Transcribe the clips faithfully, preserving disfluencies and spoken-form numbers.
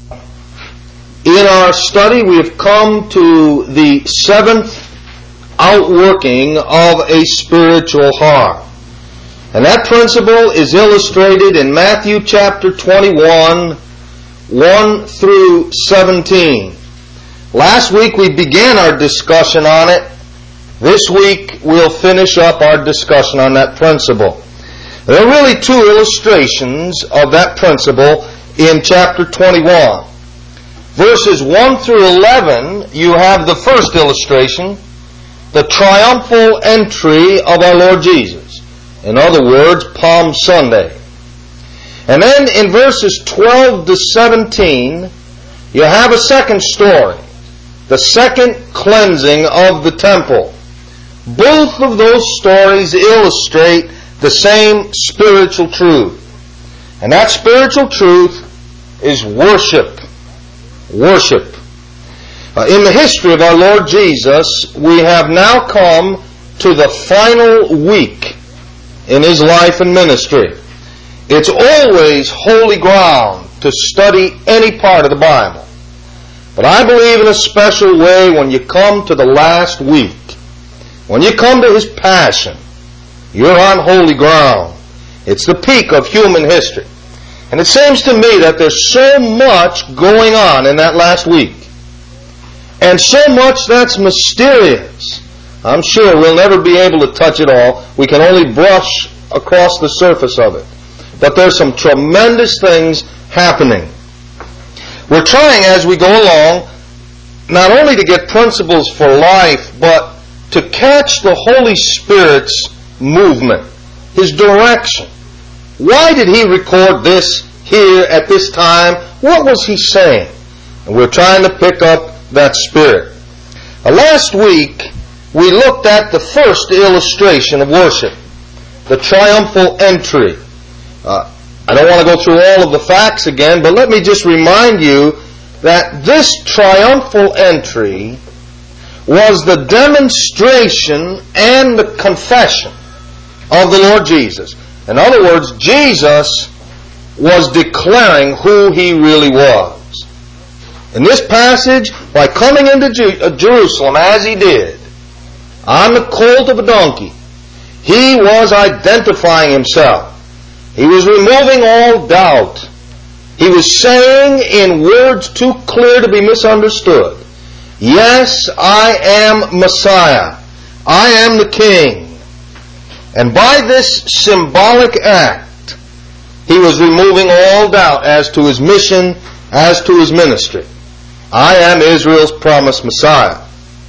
In our study, we have come to the seventh outworking of a spiritual heart. And that principle is illustrated in Matthew chapter twenty-one, one through seventeen. Last week we began our discussion on it. This week we'll finish up our discussion on that principle. There are really two illustrations of that principle in chapter twenty-one. Verses one through eleven, you have the first illustration, the triumphal entry of our Lord Jesus. In other words, Palm Sunday. And then in verses twelve to seventeen, you have a second story, the second cleansing of the temple. Both of those stories illustrate the same spiritual truth. And that spiritual truth is worship. Worship. Uh, in the history of our Lord Jesus, we have now come to the final week in His life and ministry. It's always holy ground to study any part of the Bible. But I believe in a special way when you come to the last week, when you come to His Passion, you're on holy ground. It's the peak of human history. And it seems to me that there's so much going on in that last week. And so much that's mysterious. I'm sure we'll never be able to touch it all. We can only brush across the surface of it. But there's some tremendous things happening. We're trying as we go along not only to get principles for life, but to catch the Holy Spirit's movement, His direction. Why did He record this here at this time? What was He saying? And we're trying to pick up that spirit. Uh, last week, we looked at the first illustration of worship, the triumphal entry. Uh, I don't want to go through all of the facts again, but let me just remind you that this triumphal entry was the demonstration and the confession of the Lord Jesus. In other words, Jesus was declaring who He really was. In this passage, by coming into Ju- Jerusalem as He did, on the colt of a donkey, He was identifying Himself. He was removing all doubt. He was saying in words too clear to be misunderstood, yes, I am Messiah. I am the King. And by this symbolic act, He was removing all doubt as to His mission, as to His ministry. I am Israel's promised Messiah.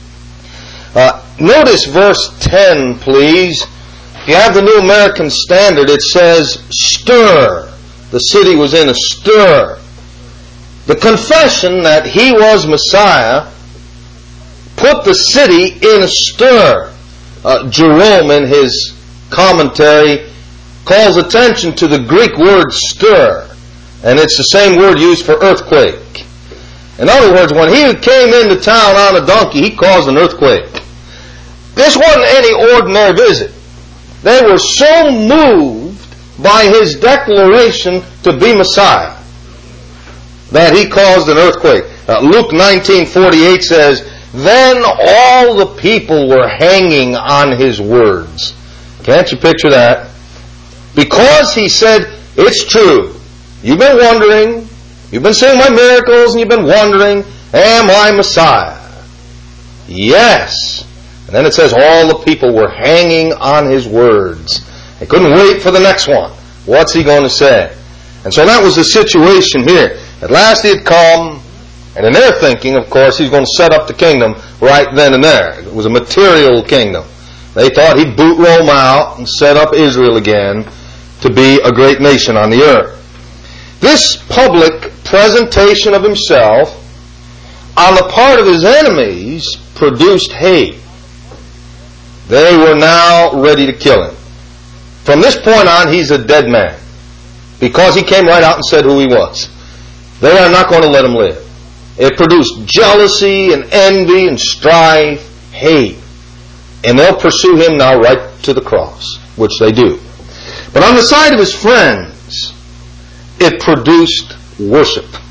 Uh, notice verse ten, please. If you have the New American Standard, it says, stir. The city was in a stir. The confession that He was Messiah put the city in a stir. Uh, Jerome, in his commentary, calls attention to the Greek word stir, and it's the same word used for earthquake. In other words, when He came into town on a donkey, He caused an earthquake. This wasn't any ordinary visit. They were so moved by His declaration to be Messiah that He caused an earthquake. Uh, Luke nineteen forty-eight says, then all the people were hanging on His words. Can't you picture that? Because He said, it's true. You've been wondering. You've been seeing my miracles and you've been wondering, am I Messiah? Yes. And then it says all the people were hanging on His words. They couldn't wait for the next one. What's He going to say? And so that was the situation here. At last He had come, and in their thinking, of course, He's going to set up the kingdom right then and there. It was a material kingdom. They thought He'd boot Rome out and set up Israel again to be a great nation on the earth. This public presentation of Himself on the part of His enemies produced hate. They were now ready to kill Him. From this point on, He's a dead man, because He came right out and said who He was. They are not going to let Him live. It produced jealousy and envy and strife, hate. And they'll pursue Him now right to the cross, which they do. But on the side of His friends, it produced worship.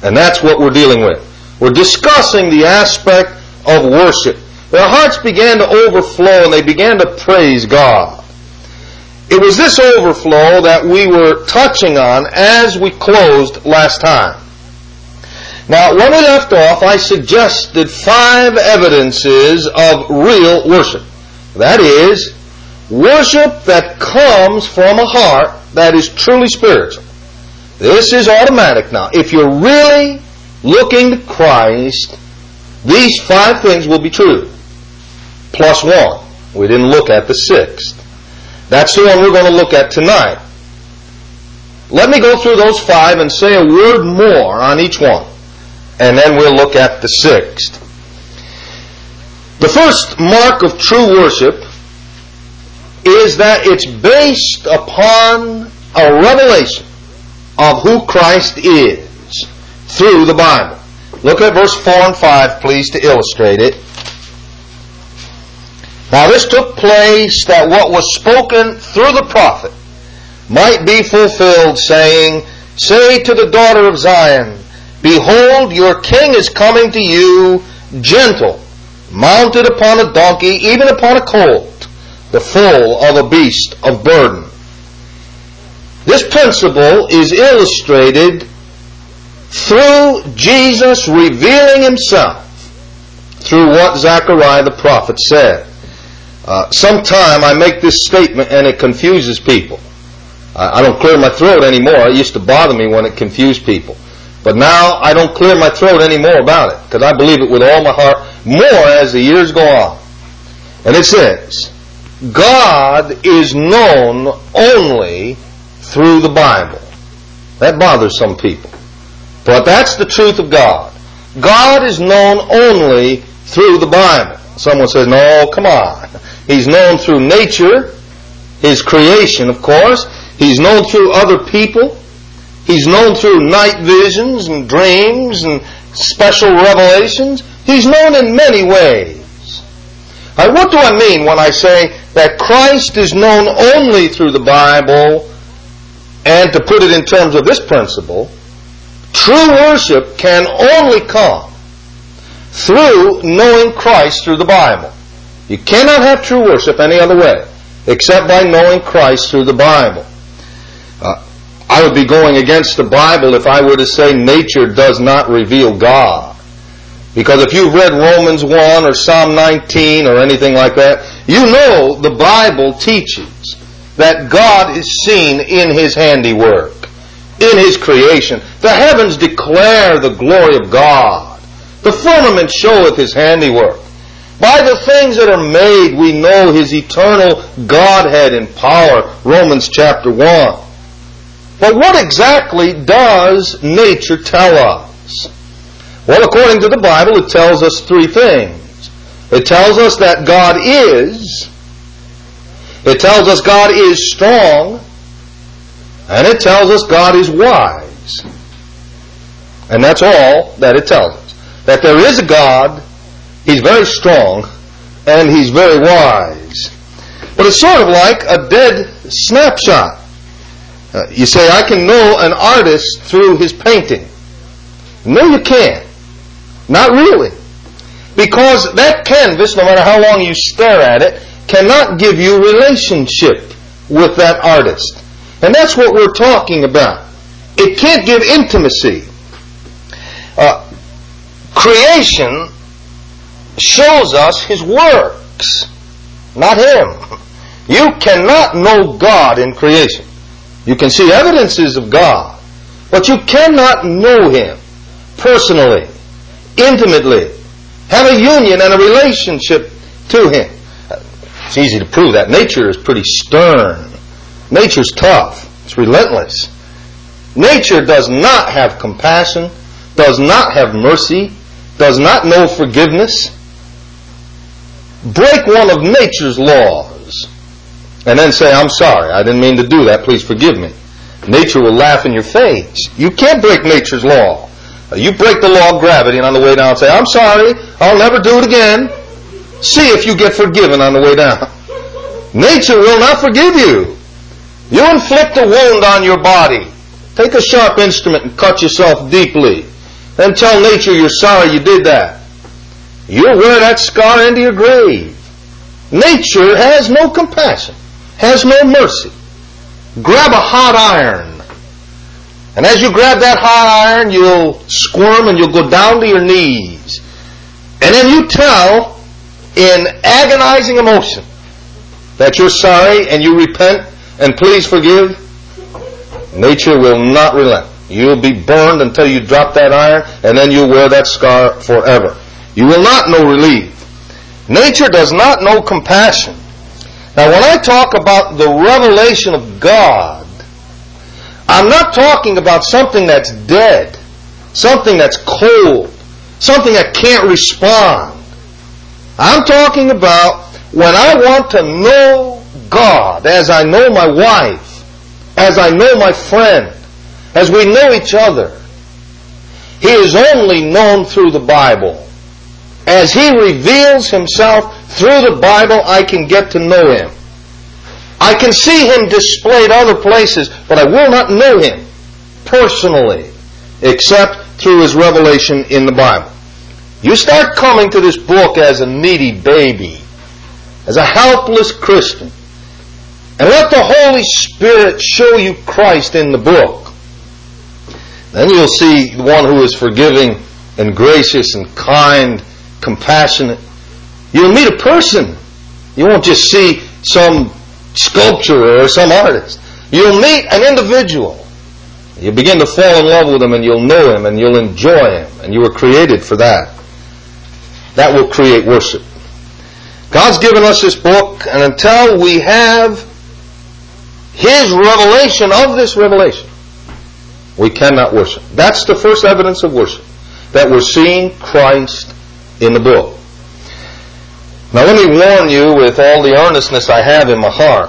And that's what we're dealing with. We're discussing the aspect of worship. Their hearts began to overflow and they began to praise God. It was this overflow that we were touching on as we closed last time. Now, when we left off, I suggested five evidences of real worship. That is, worship that comes from a heart that is truly spiritual. This is automatic now. If you're really looking to Christ, these five things will be true. Plus one. We didn't look at the sixth. That's the one we're going to look at tonight. Let me go through those five and say a word more on each one. And then we'll look at the sixth. The first mark of true worship is that it's based upon a revelation of who Christ is through the Bible. Look at verse four and five, please, to illustrate it. Now this took place that what was spoken through the prophet might be fulfilled, saying, Say to the daughter of Zion, Behold, your king is coming to you, gentle, mounted upon a donkey, even upon a colt, the foal of a beast of burden. This principle is illustrated through Jesus revealing himself through what Zechariah the prophet said. Uh, sometime I make this statement and it confuses people. I, I don't clear my throat anymore. It used to bother me when it confused people. But now I don't clear my throat anymore about it because I believe it with all my heart more as the years go on. And it says, God is known only through the Bible. That bothers some people. But that's the truth of God. God is known only through the Bible. Someone says, no, come on. He's known through nature, His creation, of course. He's known through other people. He's known through night visions and dreams and special revelations. He's known in many ways. Now, what do I mean when I say that Christ is known only through the Bible? And to put it in terms of this principle, true worship can only come through knowing Christ through the Bible. You cannot have true worship any other way except by knowing Christ through the Bible. Uh, I would be going against the Bible if I were to say nature does not reveal God. Because if you've read Romans one or Psalm nineteen or anything like that, you know the Bible teaches that God is seen in His handiwork, in His creation. The heavens declare the glory of God. The firmament showeth His handiwork. By the things that are made, we know His eternal Godhead and power. Romans chapter one. But what exactly does nature tell us? Well, according to the Bible, it tells us three things. It tells us that God is. It tells us God is strong. And it tells us God is wise. And that's all that it tells us. That there is a God, He's very strong, and He's very wise. But it's sort of like a dead snapshot. Uh, you say, I can know an artist through his painting. No, you can't. Not really. Because that canvas, no matter how long you stare at it, cannot give you relationship with that artist. And that's what we're talking about. It can't give intimacy. Uh, creation shows us His works, not Him. You cannot know God in creation. You can see evidences of God, but you cannot know Him personally, intimately, have a union and a relationship to Him. It's easy to prove that. Nature is pretty stern. Nature's tough. It's relentless. Nature does not have compassion, does not have mercy, does not know forgiveness. Break one of nature's laws and then say, I'm sorry, I didn't mean to do that, please forgive me. Nature will laugh in your face. You can't break nature's law. You break the law of gravity and on the way down say, I'm sorry, I'll never do it again. See if you get forgiven on the way down. Nature will not forgive you. You inflict a wound on your body. Take a sharp instrument and cut yourself deeply. Then tell nature you're sorry you did that. You'll wear that scar into your grave. Nature has no compassion, has no mercy. Grab a hot iron. And as you grab that hot iron, you'll squirm and you'll go down to your knees. And then you tell, in agonizing emotion, that you're sorry and you repent and please forgive. Nature will not relent. You'll be burned until you drop that iron, and then you'll wear that scar forever. You will not know relief. Nature does not know compassion. Now, when I talk about the revelation of God, I'm not talking about something that's dead, something that's cold, something that can't respond. I'm talking about when I want to know God as I know my wife, as I know my friend, as we know each other. He is only known through the Bible. As He reveals Himself through the Bible, I can get to know Him. I can see Him displayed other places, but I will not know Him personally, except through His revelation in the Bible. You start coming to this book as a needy baby, as a helpless Christian, and let the Holy Spirit show you Christ in the book. Then you'll see one who is forgiving and gracious and kind, compassionate. You'll meet a person. You won't just see some sculpture or some artist. You'll meet an individual. You begin to fall in love with him, and you'll know him and you'll enjoy him, and you were created for that. That will create worship. God's given us this book, and until we have His revelation of this revelation, we cannot worship. That's the first evidence of worship, that we're seeing Christ in the book. Now let me warn you with all the earnestness I have in my heart,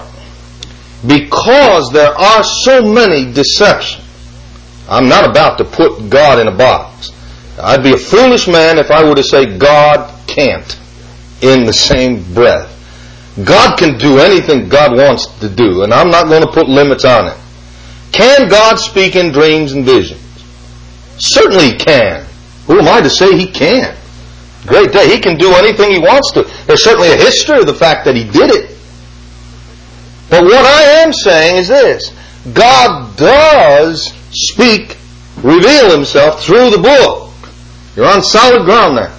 because there are so many deceptions. I'm not about to put God in a box. I'd be a foolish man if I were to say God can't in the same breath. God can do anything God wants to do, and I'm not going to put limits on it. Can God speak in dreams and visions? Certainly He can. Who am I to say He can't? Great day. He can do anything He wants to. There's certainly a history of the fact that He did it. But what I am saying is this. God does speak, reveal Himself through the book. You're on solid ground there.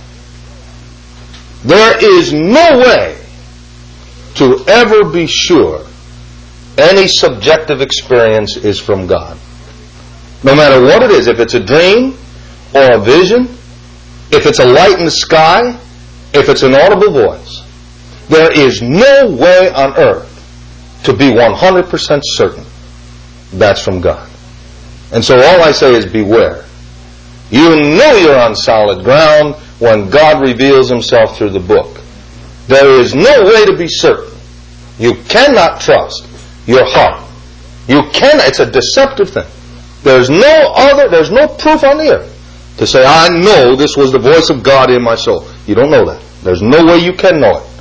There is no way to ever be sure any subjective experience is from God. No matter what it is, if it's a dream or a vision, if it's a light in the sky, if it's an audible voice, there is no way on earth to be one hundred percent certain that's from God. And so all I say is beware. You know you're on solid ground when God reveals Himself through the book. There is no way to be certain. You cannot trust your heart. You cannot. It's a deceptive thing. There's no other, there's no proof on the earth to say, I know this was the voice of God in my soul. You don't know that. There's no way you can know it.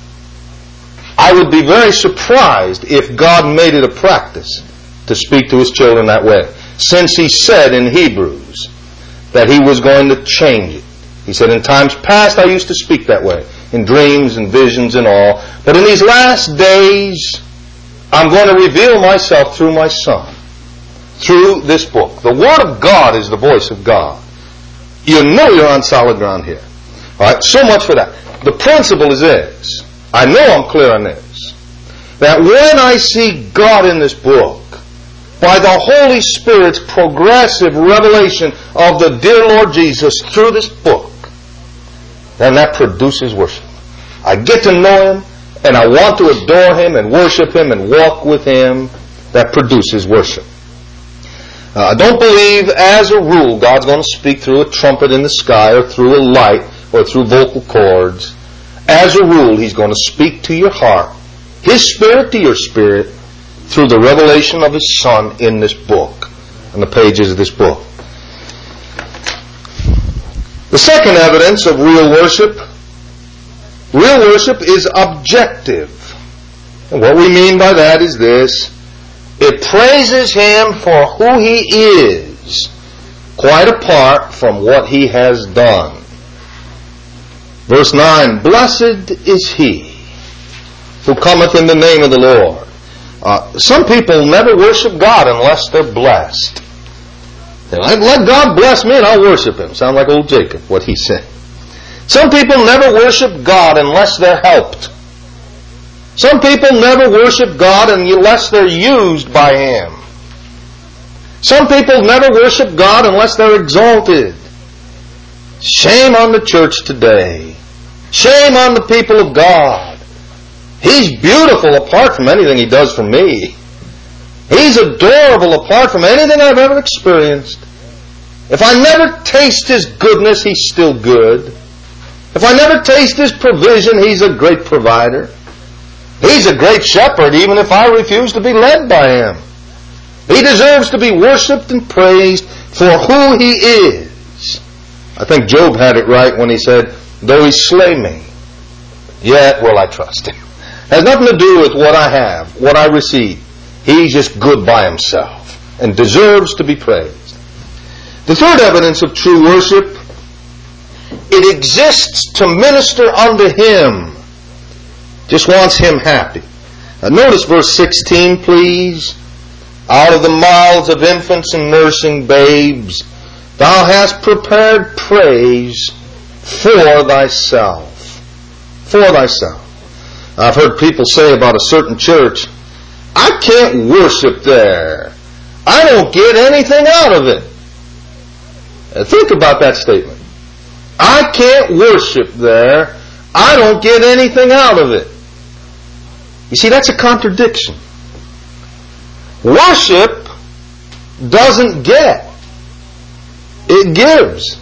I would be very surprised if God made it a practice to speak to His children that way, since He said in Hebrews that He was going to change it. He said, in times past I used to speak that way, in dreams and visions and all, but in these last days I'm going to reveal myself through my Son, through this book. The Word of God is the voice of God. You know you're on solid ground here. All right, so much for that. The principle is this. I know I'm clear on this. That when I see God in this book, by the Holy Spirit's progressive revelation of the dear Lord Jesus through this book, then that produces worship. I get to know Him, and I want to adore Him and worship Him and walk with Him. That produces worship. Uh, I don't believe, as a rule, God's going to speak through a trumpet in the sky or through a light or through vocal cords. As a rule, He's going to speak to your heart, His Spirit to your spirit, through the revelation of His Son in this book, on the pages of this book. The second evidence of real worship, real worship is objective. And what we mean by that is this. It praises Him for who He is, quite apart from what he has done. Verse nine, blessed is he who cometh in the name of the Lord. Uh, some people never worship God unless they're blessed. Let, let God bless me and I'll worship Him. Sound like old Jacob, what he said. Some people never worship God unless they're helped. Some people never worship God unless they're used by Him. Some people never worship God unless they're exalted. Shame on the church today. Shame on the people of God. He's beautiful apart from anything He does for me. He's adorable apart from anything I've ever experienced. If I never taste His goodness, He's still good. If I never taste His provision, He's a great provider. He's a great shepherd, even if I refuse to be led by Him. He deserves to be worshipped and praised for who He is. I think Job had it right when he said, though He slay me, yet will I trust Him. It has nothing to do with what I have, what I receive. He's just good by Himself and deserves to be praised. The third evidence of true worship, it exists to minister unto Him. Just wants Him happy. Now notice verse sixteen, please. Out of the mouths of infants and nursing babes, Thou hast prepared praise for Thyself. For Thyself. I've heard people say about a certain church, I can't worship there. I don't get anything out of it. Now think about that statement. I can't worship there. I don't get anything out of it. You see, that's a contradiction. Worship doesn't get. It gives.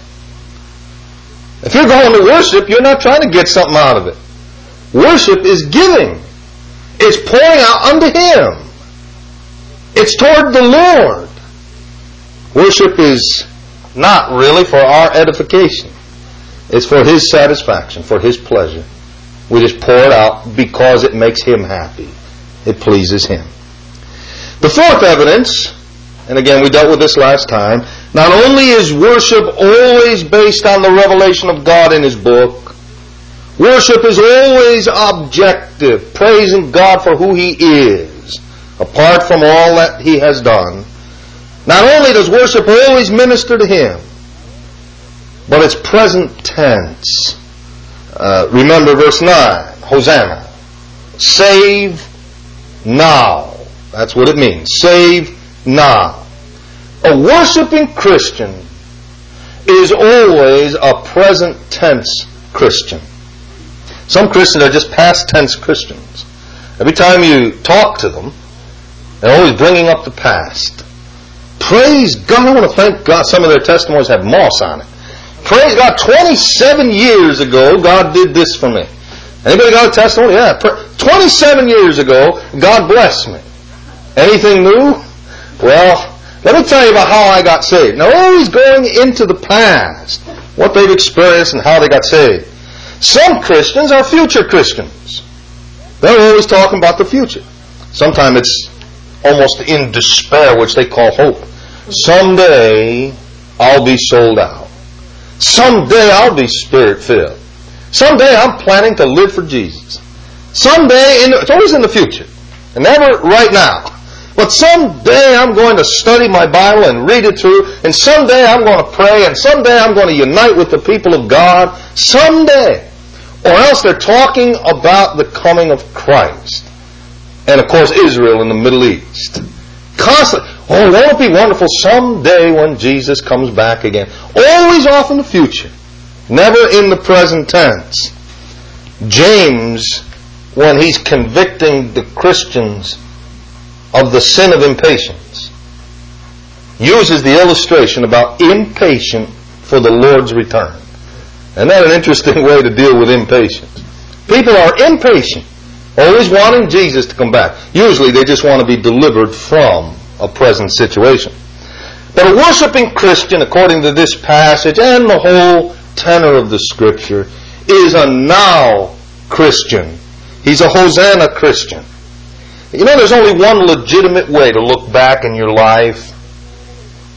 If you're going to worship, you're not trying to get something out of it. Worship is giving. It's pouring out unto Him. It's toward the Lord. Worship is not really for our edification. It's for His satisfaction, for His pleasure. We just pour it out because it makes Him happy. It pleases Him. The fourth evidence, and again we dealt with this last time, not only is worship always based on the revelation of God in His book, worship is always objective, praising God for who He is, apart from all that He has done. Not only does worship always minister to Him, but it's present tense. Uh, remember verse nine, Hosanna. Save now. That's what it means. Save now. A worshiping Christian is always a present tense Christian. Some Christians are just past tense Christians. Every time you talk to them, they're always bringing up the past. Praise God. I want to thank God. Some of their testimonies have moss on it. Praise God. twenty-seven years ago, God did this for me. Anybody got a testimony? Yeah. twenty-seven years ago, God blessed me. Anything new? Well, let me tell you about how I got saved. Now, always going into the past, what they've experienced and how they got saved. Some Christians are future Christians. They're always talking about the future. Sometimes it's almost in despair, which they call hope. Someday, I'll be sold out. Someday, I'll be Spirit-filled. Someday, I'm planning to live for Jesus. Someday, in the, it's always in the future. And never right now. But someday I'm going to study my Bible and read it through, and someday I'm going to pray, and someday I'm going to unite with the people of God. Someday. Or else they're talking about the coming of Christ. And of course Israel in the Middle East. Constantly. Oh, won't it be wonderful someday when Jesus comes back again? Always off in the future. Never in the present tense. James, when he's convicting the Christians of the sin of impatience, uses the illustration about impatient for the Lord's return. Isn't that an interesting way to deal with impatience? People are impatient, always wanting Jesus to come back. Usually they just want to be delivered from a present situation. But a worshiping Christian, according to this passage and the whole tenor of the Scripture, is a now Christian. He's a Hosanna Christian. You know, there's only one legitimate way to look back in your life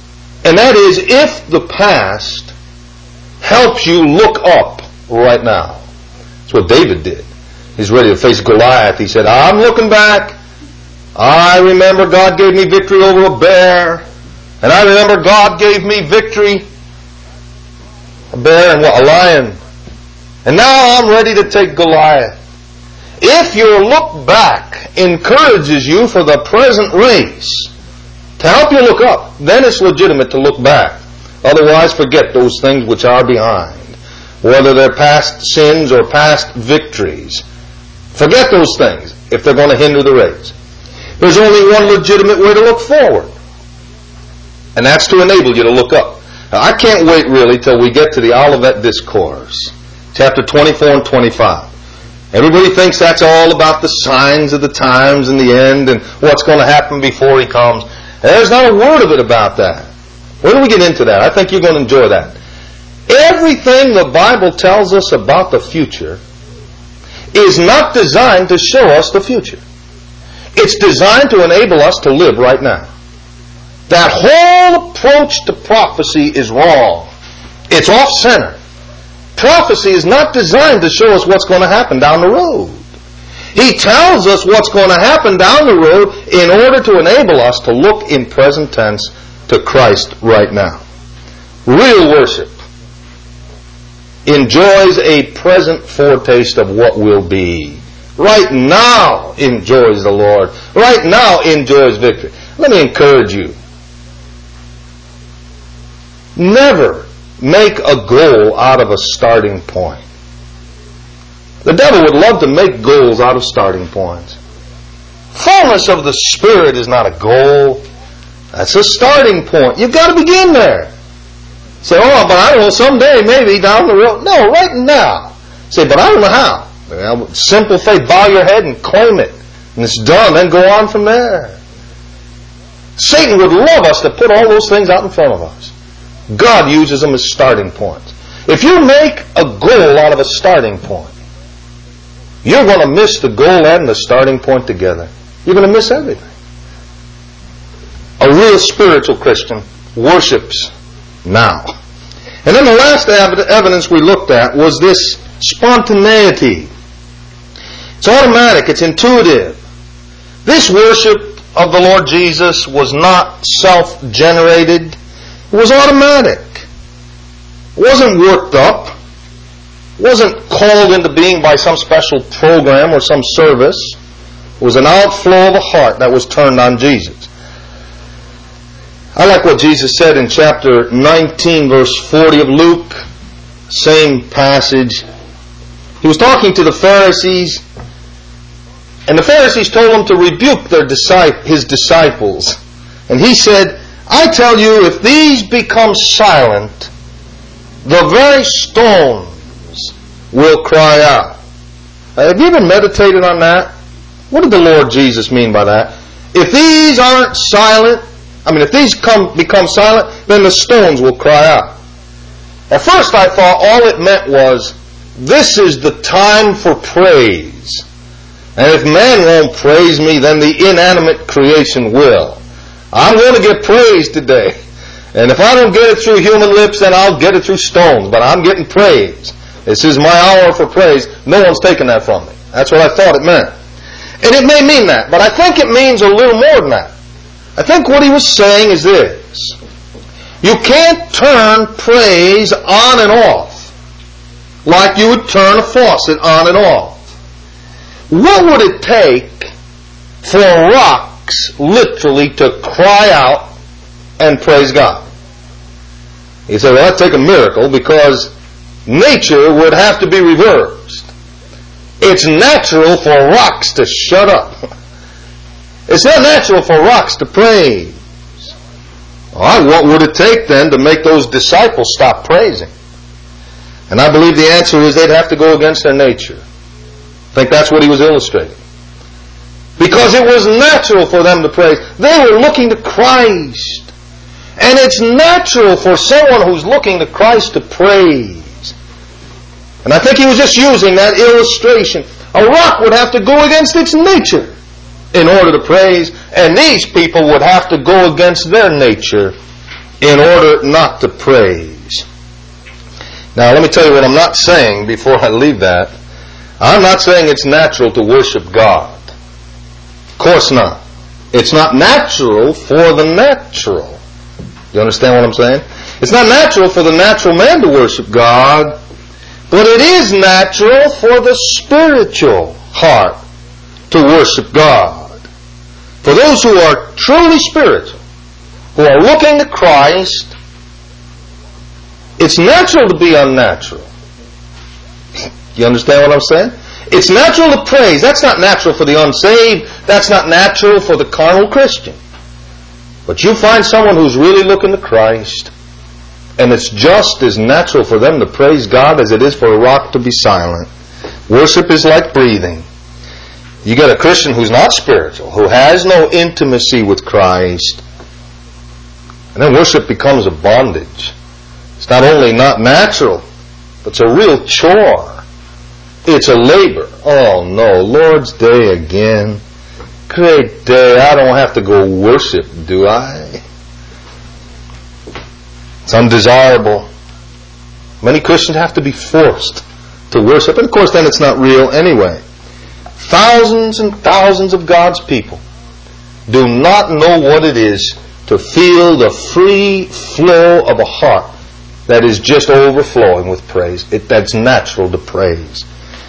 And that is, if the past helps you look up right now. That's what David did. He's ready to face Goliath. He said, I'm looking back. I remember God gave me victory over a bear. And I remember God gave me victory. A bear and what? A lion. And now I'm ready to take Goliath. If your look back encourages you for the present race, to help you look up, then it's legitimate to look back. Otherwise, forget those things which are behind. Whether they're past sins or past victories. Forget those things if they're going to hinder the race. There's only one legitimate way to look forward. And that's to enable you to look up. Now, I can't wait really till we get to the Olivet Discourse. Chapter twenty-four and twenty-five. Everybody thinks that's all about the signs of the times and the end and what's going to happen before He comes. There's not a word of it about that. When do we get into that? I think you're going to enjoy that. Everything the Bible tells us about the future is not designed to show us the future. It's designed to enable us to live right now. That whole approach to prophecy is wrong. It's off-center. Prophecy is not designed to show us what's going to happen down the road. He tells us what's going to happen down the road in order to enable us to look in present tense to Christ right now. Real worship enjoys a present foretaste of what will be. Right now enjoys the Lord. Right now enjoys victory. Let me encourage you. Never make a goal out of a starting point. The devil would love to make goals out of starting points. Fullness of the Spirit is not a goal. That's a starting point. You've got to begin there. Say, oh, but I don't know, someday, maybe, down the road. No, right now. Say, but I don't know how. Well, simple faith, bow your head and claim it. And it's done. Then go on from there. Satan would love us to put all those things out in front of us. God uses them as starting points. If you make a goal out of a starting point, you're going to miss the goal and the starting point together. You're going to miss everything. A real spiritual Christian worships now. And then the last evidence we looked at was this spontaneity. It's automatic. It's intuitive. This worship of the Lord Jesus was not self-generated. It was automatic. It wasn't worked up. It wasn't called into being by some special program or some service. It was an outflow of a heart that was turned on Jesus. I like what Jesus said in chapter nineteen, verse forty of Luke. Same passage. He was talking to the Pharisees, and the Pharisees told him to rebuke their disciples, his disciples. And he said, I tell you, if these become silent, the very stones will cry out. Uh, have you ever meditated on that? What did the Lord Jesus mean by that? If these aren't silent, I mean, if these come, become silent, then the stones will cry out. At first I thought all it meant was, this is the time for praise. And if man won't praise me, then the inanimate creation will. I'm going to get praise today. And if I don't get it through human lips, then I'll get it through stones. But I'm getting praise. This is my hour for praise. No one's taking that from me. That's what I thought it meant. And it may mean that, but I think it means a little more than that. I think what he was saying is this. You can't turn praise on and off like you would turn a faucet on and off. What would it take for rocks literally to cry out and praise God? You say, well, that'd take a miracle because nature would have to be reversed. It's natural for rocks to shut up. It's not natural for rocks to praise. All right, what would it take then to make those disciples stop praising? And I believe the answer is they'd have to go against their nature. I think that's what he was illustrating. Because it was natural for them to praise. They were looking to Christ. And it's natural for someone who's looking to Christ to praise. And I think he was just using that illustration. A rock would have to go against its nature in order to praise. And these people would have to go against their nature in order not to praise. Now let me tell you what I'm not saying before I leave that. I'm not saying it's natural to worship God. Of course not. It's not natural for the natural. You understand what I'm saying? It's not natural for the natural man to worship God, but it is natural for the spiritual heart to worship God. For those who are truly spiritual, who are looking to Christ, it's natural to be unnatural. You understand what I'm saying? It's natural to praise. That's not natural for the unsaved. That's not natural for the carnal Christian. But you find someone who's really looking to Christ, and it's just as natural for them to praise God as it is for a rock to be silent. Worship is like breathing. You get a Christian who's not spiritual, who has no intimacy with Christ, and then worship becomes a bondage. It's not only not natural, but it's a real chore. It's a labor. Oh no, Lord's Day again. Great day. I don't have to go worship, do I? It's undesirable. Many Christians have to be forced to worship, and of course then it's not real anyway. Thousands and thousands of God's people do not know what it is to feel the free flow of a heart that is just overflowing with praise. It, that's natural to praise.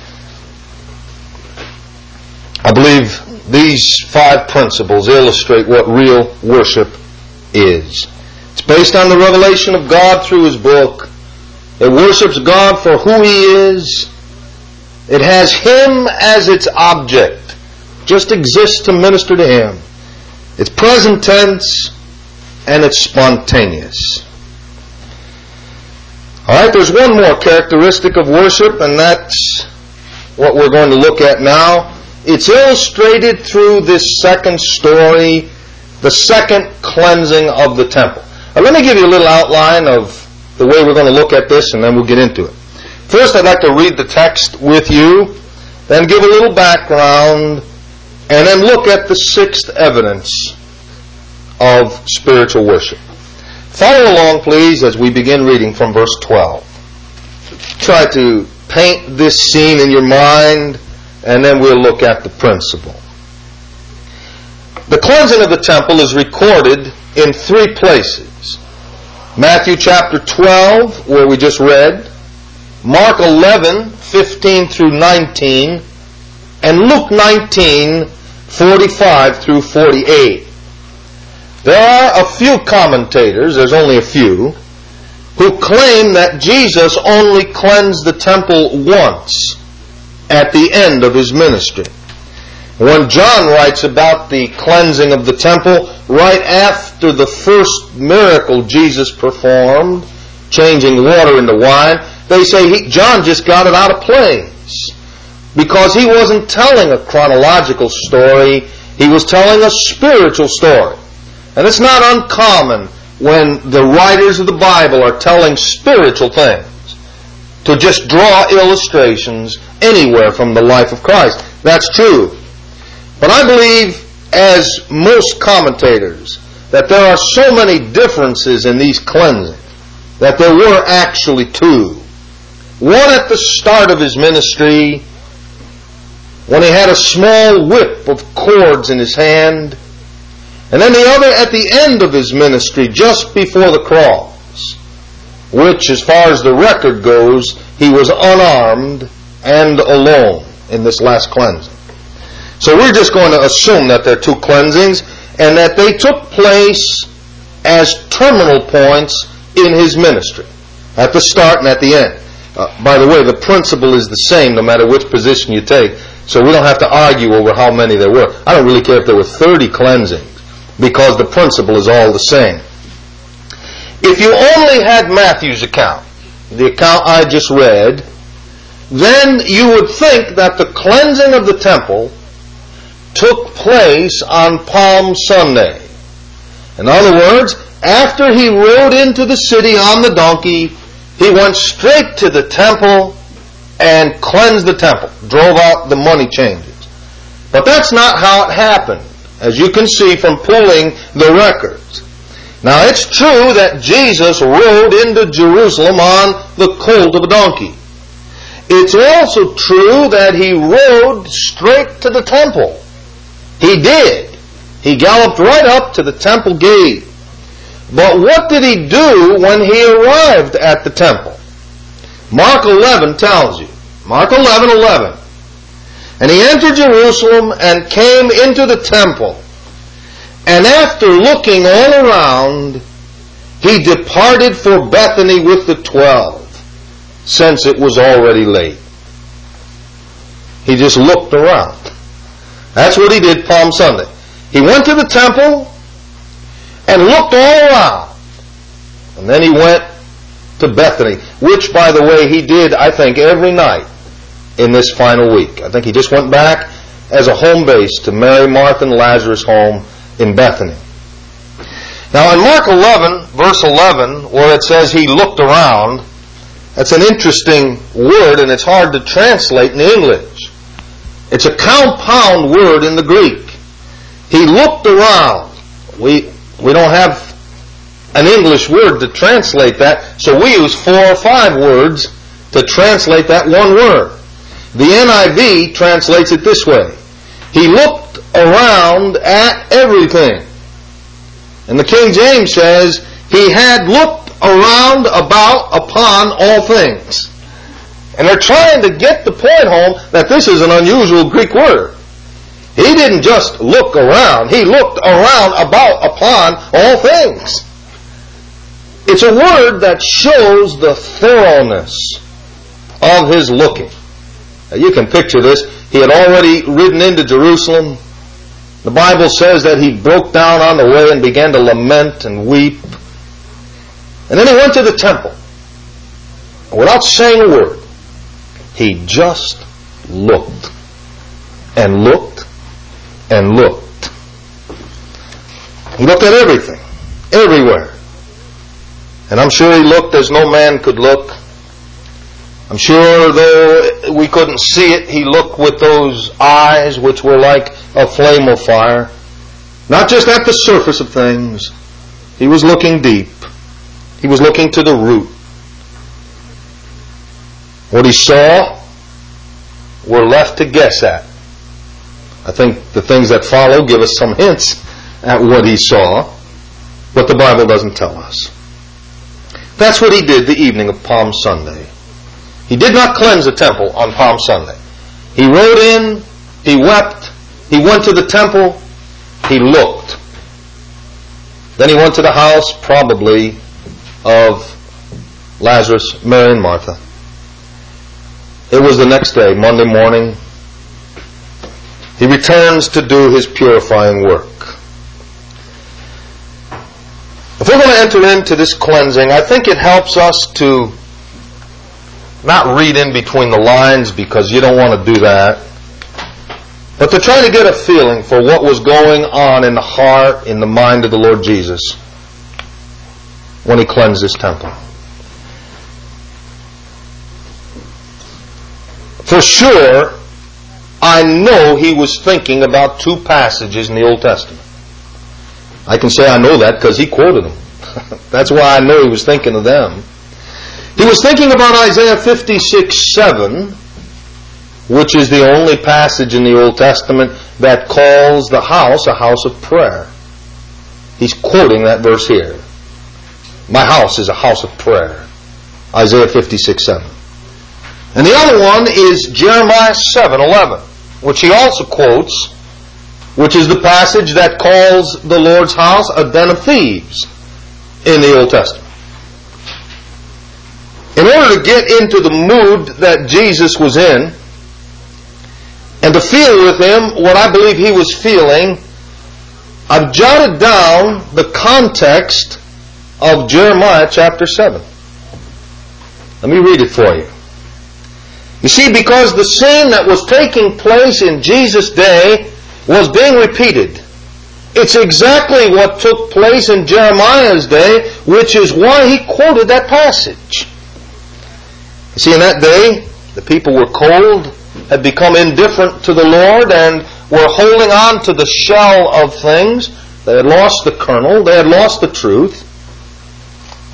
I believe these five principles illustrate what real worship is. It's based on the revelation of God through His book. It worships God for who He is. It has Him as its object. Just exists to minister to Him. It's present tense and it's spontaneous. Alright, there's one more characteristic of worship, and that's what we're going to look at now. It's illustrated through this second story, the second cleansing of the temple. Now, let me give you a little outline of the way we're going to look at this, and then we'll get into it. First, I'd like to read the text with you, then give a little background, and then look at the sixth evidence of spiritual worship. Follow along, please, as we begin reading from verse twelve. Try to paint this scene in your mind, and then we'll look at the principle. The cleansing of the temple is recorded in three places. Matthew chapter twelve, where we just read, Mark eleven, fifteen through nineteen, and Luke nineteen, forty-five through forty-eight. There are a few commentators, there's only a few, who claim that Jesus only cleansed the temple once at the end of His ministry. When John writes about the cleansing of the temple right after the first miracle Jesus performed, changing water into wine, they say he, John just got it out of place because he wasn't telling a chronological story, he was telling a spiritual story. And it's not uncommon when the writers of the Bible are telling spiritual things to just draw illustrations anywhere from the life of Christ. That's true. But I believe, as most commentators, that there are so many differences in these cleansings that there were actually two. One at the start of His ministry, when He had a small whip of cords in His hand, and then the other at the end of His ministry, just before the cross, which, as far as the record goes, He was unarmed and alone in this last cleansing. So we're just going to assume that there are two cleansings and that they took place as terminal points in His ministry, at the start and at the end. Uh, by the way, the principle is the same no matter which position you take, so we don't have to argue over how many there were. I don't really care if there were thirty cleansings, because the principle is all the same. If you only had Matthew's account, the account I just read, then you would think that the cleansing of the temple took place on Palm Sunday. In other words, after He rode into the city on the donkey, He went straight to the temple and cleansed the temple, drove out the money changers. But that's not how it happened, as you can see from pulling the records. Now it's true that Jesus rode into Jerusalem on the colt of a donkey. It's also true that He rode straight to the temple. He did. He galloped right up to the temple gate. But what did He do when He arrived at the temple? Mark eleven tells you. Mark eleven eleven. And He entered Jerusalem and came into the temple. And after looking all around, He departed for Bethany with the twelve, since it was already late. He just looked around. That's what He did Palm Sunday. He went to the temple and looked all around. And then He went to Bethany, which, by the way, He did, I think, every night in this final week. I think He just went back as a home base to Mary, Martha, and Lazarus' home in Bethany. Now in Mark eleven, verse eleven, where it says He looked around, that's an interesting word, and it's hard to translate in English. It's a compound word in the Greek. He looked around. We, we don't have an English word to translate that, so we use four or five words to translate that one word. The N I V translates it this way. He looked around at everything. And the King James says, He had looked around about upon all things. And they're trying to get the point home that this is an unusual Greek word. He didn't just look around. He looked around about upon all things. It's a word that shows the thoroughness of His looking. Now you can picture this. He had already ridden into Jerusalem. The Bible says that He broke down on the way and began to lament and weep. And then He went to the temple. Without saying a word, He just looked and looked and looked. He looked at everything, everywhere. And I'm sure He looked as no man could look. I'm sure though we couldn't see it, He looked with those eyes which were like a flame of fire. Not just at the surface of things. He was looking deep. He was looking to the root. What He saw, we're left to guess at. I think the things that follow give us some hints at what He saw, but the Bible doesn't tell us. That's what He did the evening of Palm Sunday. He did not cleanse the temple on Palm Sunday. He rode in, He wept, He went to the temple, He looked. Then He went to the house, probably, of Lazarus, Mary, and Martha. It was the next day, Monday morning. He returns to do His purifying work. If we're going to enter into this cleansing, I think it helps us to not read in between the lines, because you don't want to do that, but to try to get a feeling for what was going on in the heart, in the mind of the Lord Jesus when He cleansed His temple. For sure, I know He was thinking about two passages in the Old Testament. I can say I know that because He quoted them. That's why I know He was thinking of them. He was thinking about Isaiah fifty-six seven, which is the only passage in the Old Testament that calls the house a house of prayer. He's quoting that verse here. My house is a house of prayer. Isaiah fifty-six seven. And the other one is Jeremiah seven eleven, which he also quotes, which is the passage that calls the Lord's house a den of thieves in the Old Testament. In order to get into the mood that Jesus was in, and to feel with Him what I believe He was feeling, I've jotted down the context of Jeremiah chapter seven. Let me read it for you. You see, because the sin that was taking place in Jesus' day was being repeated. It's exactly what took place in Jeremiah's day, which is why he quoted that passage. You see, in that day, the people were cold, had become indifferent to the Lord, and were holding on to the shell of things. They had lost the kernel. They had lost the truth.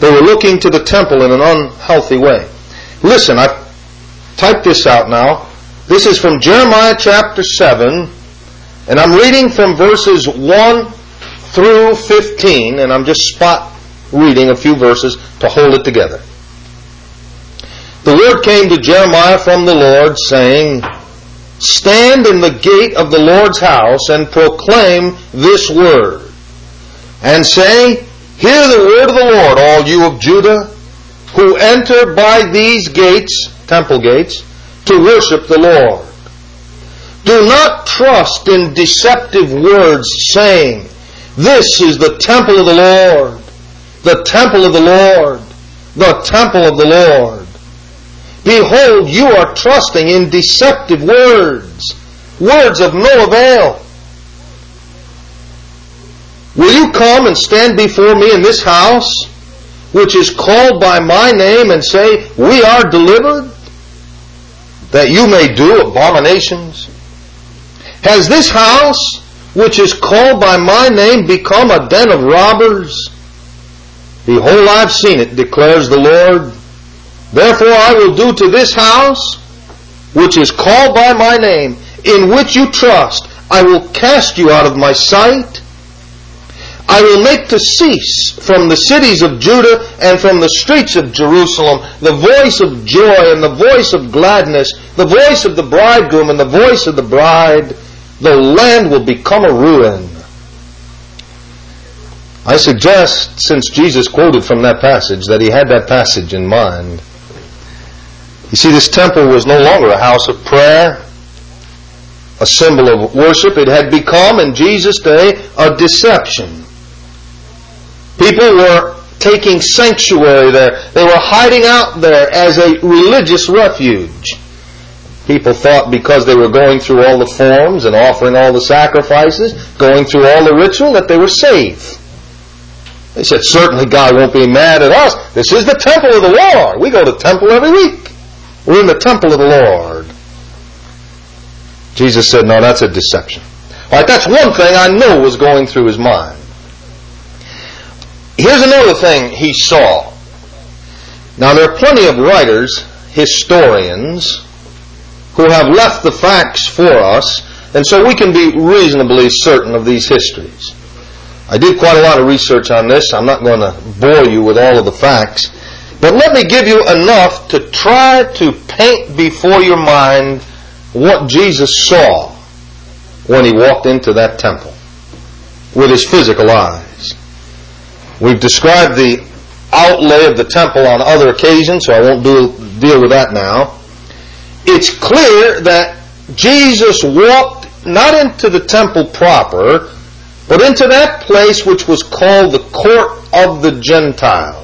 They were looking to the temple in an unhealthy way. Listen, I've typed this out now. This is from Jeremiah chapter seven, and I'm reading from verses one through fifteen, and I'm just spot reading a few verses to hold it together. The word came to Jeremiah from the Lord, saying, Stand in the gate of the Lord's house and proclaim this word, and say, Hear the word of the Lord, all you of Judah, who enter by these gates, temple gates, to worship the Lord. Do not trust in deceptive words, saying, This is the temple of the Lord, the temple of the Lord, the temple of the Lord. Behold, you are trusting in deceptive words, words of no avail. Will you come and stand before me in this house, which is called by my name, and say, We are delivered, that you may do abominations? Has this house, which is called by my name, become a den of robbers? Behold, I've seen it, declares the Lord. Therefore I will do to this house, which is called by my name, in which you trust, I will cast you out of my sight. I will make to cease from the cities of Judah and from the streets of Jerusalem the voice of joy and the voice of gladness, the voice of the bridegroom and the voice of the bride. The land will become a ruin. I suggest, since Jesus quoted from that passage, that he had that passage in mind. You see, this temple was no longer a house of prayer, a symbol of worship. It had become, in Jesus' day, a deception. People were taking sanctuary there. They were hiding out there as a religious refuge. People thought because they were going through all the forms and offering all the sacrifices, going through all the ritual, that they were safe. They said, certainly God won't be mad at us. This is the temple of the Lord. We go to the temple every week. We're in the temple of the Lord. Jesus said, no, that's a deception. All right, that's one thing I know was going through his mind. Here's another thing he saw. Now, there are plenty of writers, historians, who have left the facts for us, and so we can be reasonably certain of these histories. I did quite a lot of research on this. I'm not going to bore you with all of the facts, but let me give you enough to try to paint before your mind what Jesus saw when he walked into that temple with his physical eyes. We've described the outlay of the temple on other occasions, so I won't do, deal with that now. It's clear that Jesus walked not into the temple proper, but into that place which was called the court of the Gentiles.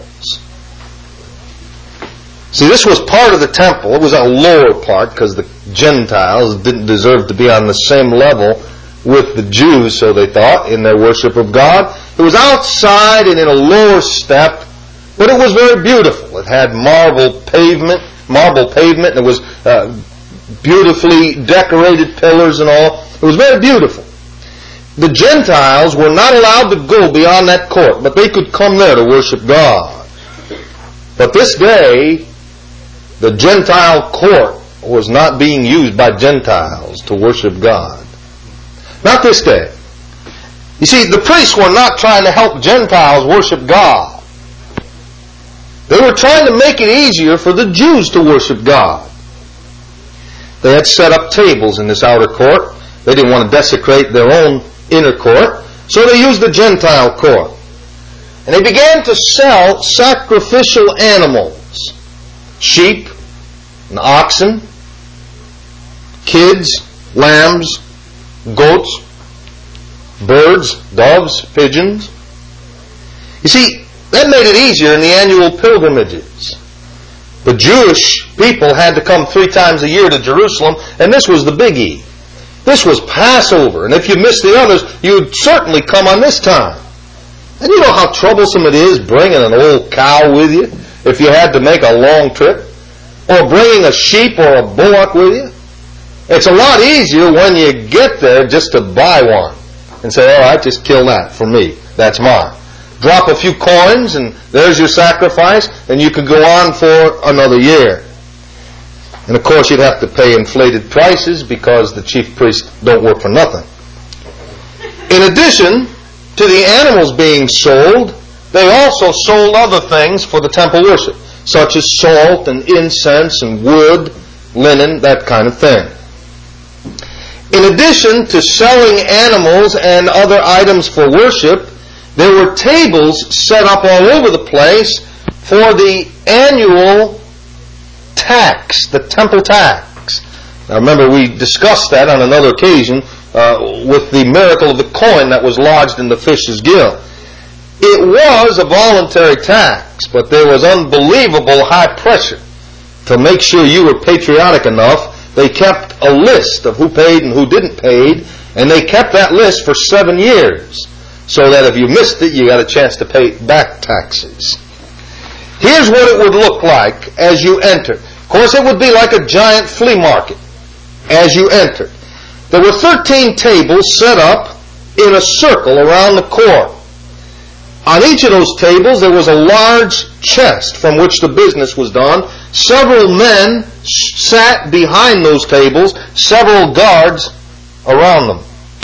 See, this was part of the temple. It was a lower part because the Gentiles didn't deserve to be on the same level with the Jews, so they thought, in their worship of God. It was outside and in a lower step, but it was very beautiful. It had marble pavement, marble pavement, and it was uh, beautifully decorated pillars and all. It was very beautiful. The Gentiles were not allowed to go beyond that court, but they could come there to worship God. But this day, the Gentile court was not being used by Gentiles to worship God. Not this day. You see, the priests were not trying to help Gentiles worship God. They were trying to make it easier for the Jews to worship God. They had set up tables in this outer court. They didn't want to desecrate their own inner court, so they used the Gentile court. And they began to sell sacrificial animals, sheep and oxen, kids, lambs, goats, birds, doves, pigeons. You see, that made it easier in the annual pilgrimages. The Jewish people had to come three times a year to Jerusalem, and this was the biggie. This was Passover, and if you missed the others, you'd certainly come on this time. And you know how troublesome it is bringing an old cow with you if you had to make a long trip, or bringing a sheep or a bullock with you. It's a lot easier when you get there just to buy one and say, all right, just kill that for me. That's mine. drop a few coins and there's your sacrifice, and you could go on for another year. And of course you'd have to pay inflated prices because the chief priests don't work for nothing. In addition to the animals being sold, they also sold other things for the temple worship, such as salt and incense and wood, linen, that kind of thing. In addition to selling animals and other items for worship, there were tables set up all over the place for the annual tax, the temple tax. Now remember, we discussed that on another occasion uh, with the miracle of the coin that was lodged in the fish's gill. It was a voluntary tax, but there was unbelievable high pressure to make sure you were patriotic enough. They kept a list of who paid and who didn't pay, and they kept that list for seven years, so that if you missed it, you got a chance to pay back taxes. Here's what it would look like as you entered. Of course, it would be like a giant flea market as you entered. There were thirteen tables set up in a circle around the court. On each of those tables there was a large chest from which the business was done. Several men sat behind those tables, several guards around them.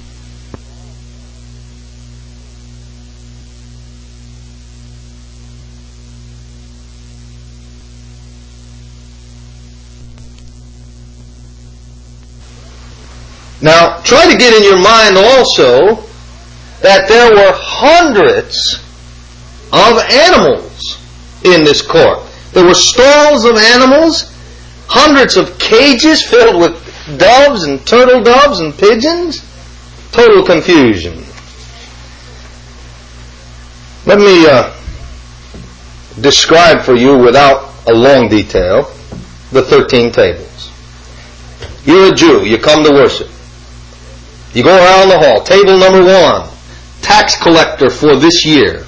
Now, try to get in your mind also that there were hundreds of animals in this court. There were stalls of animals, hundreds of cages filled with doves and turtle doves and pigeons. Total confusion. Let me uh, describe for you, without a long detail, the thirteen tables. You're a Jew. You come to worship. You go around the hall. Table number one, tax collector for this year.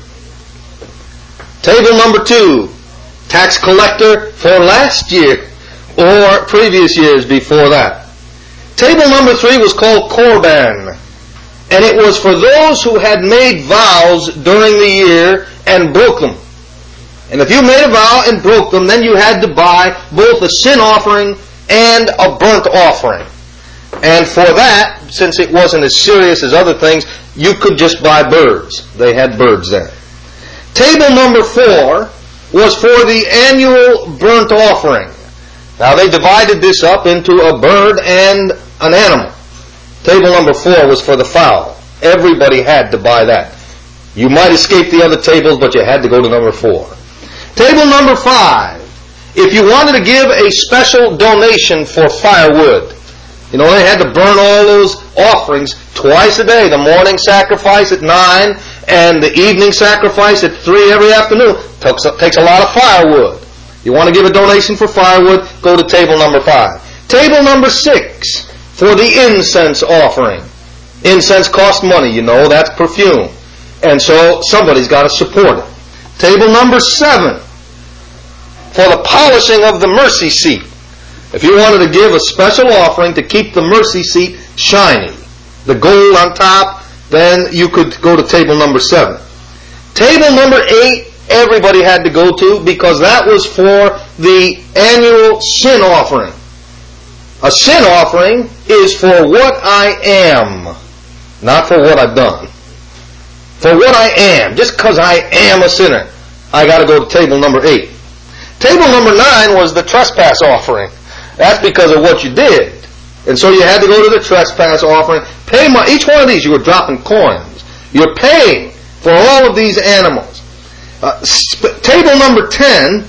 Table number two, tax collector for last year or previous years before that. Table number three was called Korban, and it was for those who had made vows during the year and broke them. And if you made a vow and broke them, then you had to buy both a sin offering and a burnt offering. And for that, since it wasn't as serious as other things, you could just buy birds. They had birds there. Table number four was for the annual burnt offering. Now they divided this up into a bird and an animal. Table number four was for the fowl. Everybody had to buy that. You might escape the other tables, but you had to go to number four. Table number five, if you wanted to give a special donation for firewood, you know, they had to burn all those offerings twice a day. The morning sacrifice at nine and the evening sacrifice at three every afternoon. Takes a, takes a lot of firewood. You want to give a donation for firewood, go to table number five. Table number six, for the incense offering. Incense costs money, you know, that's perfume. And so somebody's got to support it. Table number seven, for the polishing of the mercy seat. If you wanted to give a special offering to keep the mercy seat shiny, the gold on top, then you could go to table number seven. Table number eight, everybody had to go to because that was for the annual sin offering. A sin offering is for what I am, not for what I've done. For what I am, just because I am a sinner, I got to go to table number eight. Table number nine was the trespass offering. That's because of what you did. And so you had to go to the trespass offering. Pay money. Each one of these, you were dropping coins. You're paying for all of these animals. Uh, sp- table number ten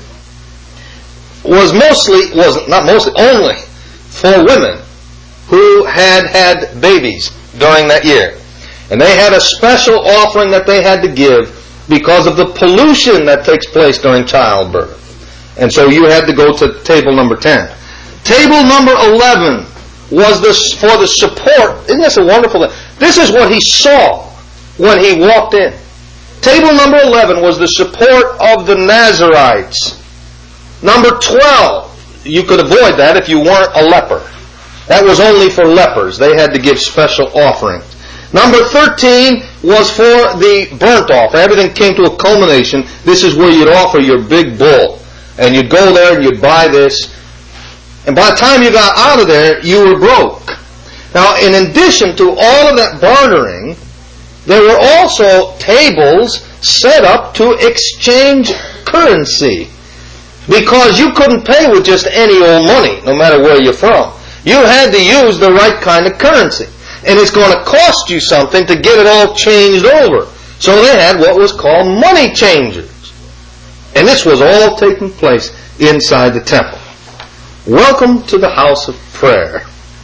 was mostly, was not mostly, only for women who had had babies during that year. And they had a special offering that they had to give because of the pollution that takes place during childbirth. And so you had to go to table number ten. Table number eleven was this for the support. Isn't this a wonderful thing? This is what he saw when he walked in. Table number eleven was the support of the Nazarites. Number twelve, you could avoid that if you weren't a leper. That was only for lepers. They had to give special offerings. Number thirteen was for the burnt off. Everything came to a culmination. This is where you'd offer your big bull. And you'd go there and you'd buy this. And by the time you got out of there, you were broke. Now, in addition to all of that bartering, there were also tables set up to exchange currency. Because you couldn't pay with just any old money, no matter where you're from. You had to use the right kind of currency. And it's going to cost you something to get it all changed over. So they had what was called money changers. And this was all taking place inside the temple. Welcome to the house of prayer.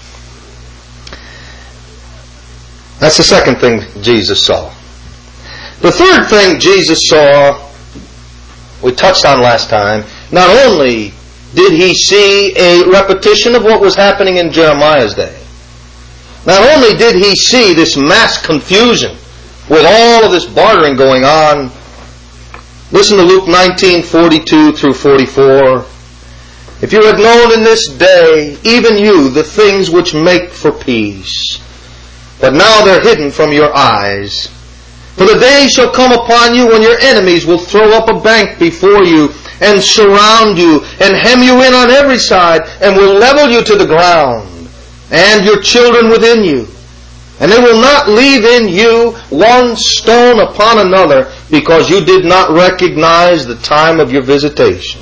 That's the second thing Jesus saw. The third thing Jesus saw, we touched on last time, not only did he see a repetition of what was happening in Jeremiah's day, not only did he see this mass confusion with all of this bartering going on. Listen to Luke nineteen, forty-two through forty-four. If you had known in this day, even you, the things which make for peace, but now they're hidden from your eyes. For the day shall come upon you when your enemies will throw up a bank before you and surround you and hem you in on every side and will level you to the ground and your children within you. And they will not leave in you one stone upon another because you did not recognize the time of your visitation.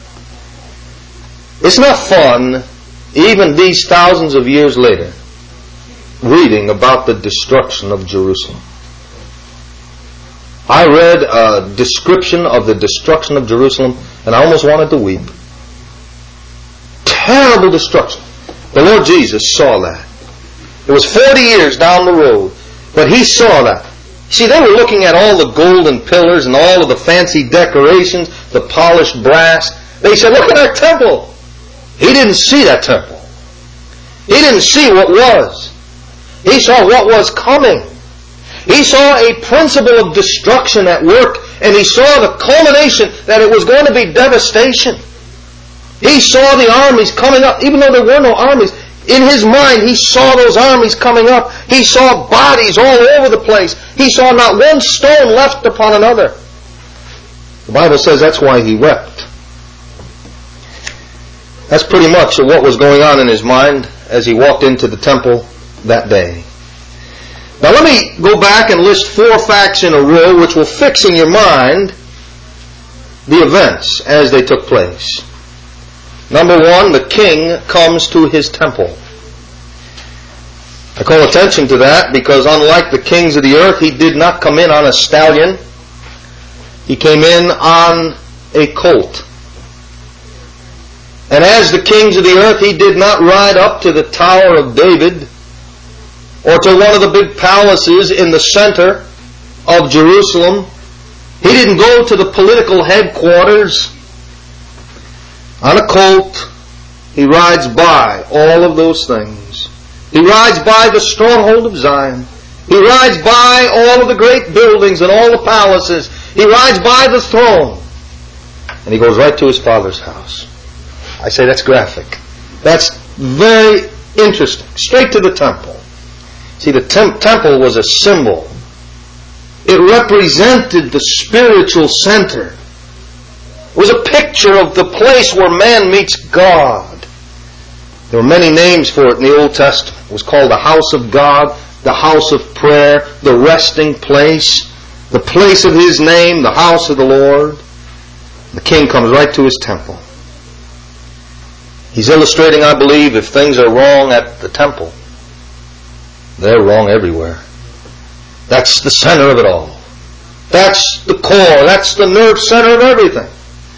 It's not fun, even these thousands of years later, reading about the destruction of Jerusalem. I read a description of the destruction of Jerusalem and I almost wanted to weep. Terrible destruction. The Lord Jesus saw that. It was forty years down the road, but He saw that. See, they were looking at all the golden pillars and all of the fancy decorations, the polished brass. They said, look at our temple. He didn't see that temple. He didn't see what was. He saw what was coming. He saw a principle of destruction at work, and he saw the culmination that it was going to be devastation. He saw the armies coming up, even though there were no armies. In his mind, he saw those armies coming up. He saw bodies all over the place. He saw not one stone left upon another. The Bible says that's why he wept. That's pretty much what was going on in his mind as he walked into the temple that day. Now let me go back and list four facts in a row which will fix in your mind the events as they took place. Number one, the king comes to his temple. I call attention to that because unlike the kings of the earth, he did not come in on a stallion. He came in on a colt. And as the kings of the earth, he did not ride up to the Tower of David or to one of the big palaces in the center of Jerusalem. He didn't go to the political headquarters. On a colt, he rides by all of those things. He rides by the stronghold of Zion. He rides by all of the great buildings and all the palaces. He rides by the throne. And he goes right to his Father's house. I say that's graphic. That's very interesting. Straight to the temple. See, the tem- temple was a symbol. It represented the spiritual center. It was a picture of the place where man meets God. There were many names for it in the Old Testament. It was called the house of God, the house of prayer, the resting place, the place of His name, the house of the Lord. The king comes right to his temple. He's illustrating, I believe, if things are wrong at the temple, they're wrong everywhere. That's the center of it all. That's the core. That's the nerve center of everything.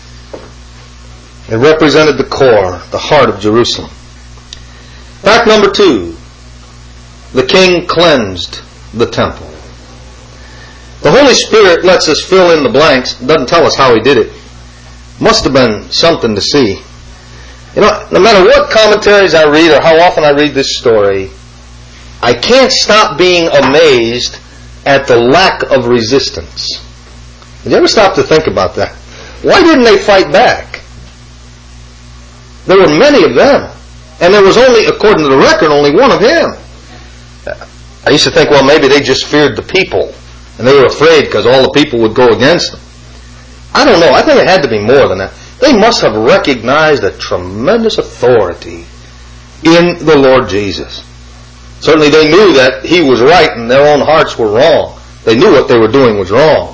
It represented the core, the heart of Jerusalem. Fact number two, the king cleansed the temple. The Holy Spirit lets us fill in the blanks, doesn't tell us how He did it. Must have been something to see. You know, no matter what commentaries I read or how often I read this story, I can't stop being amazed at the lack of resistance. Did you ever stop to think about that? Why didn't they fight back? There were many of them. And there was only, according to the record, only one of him. I used to think, well, maybe they just feared the people, and they were afraid because all the people would go against them. I don't know. I think it had to be more than that. They must have recognized a tremendous authority in the Lord Jesus. Certainly they knew that He was right and their own hearts were wrong. They knew what they were doing was wrong.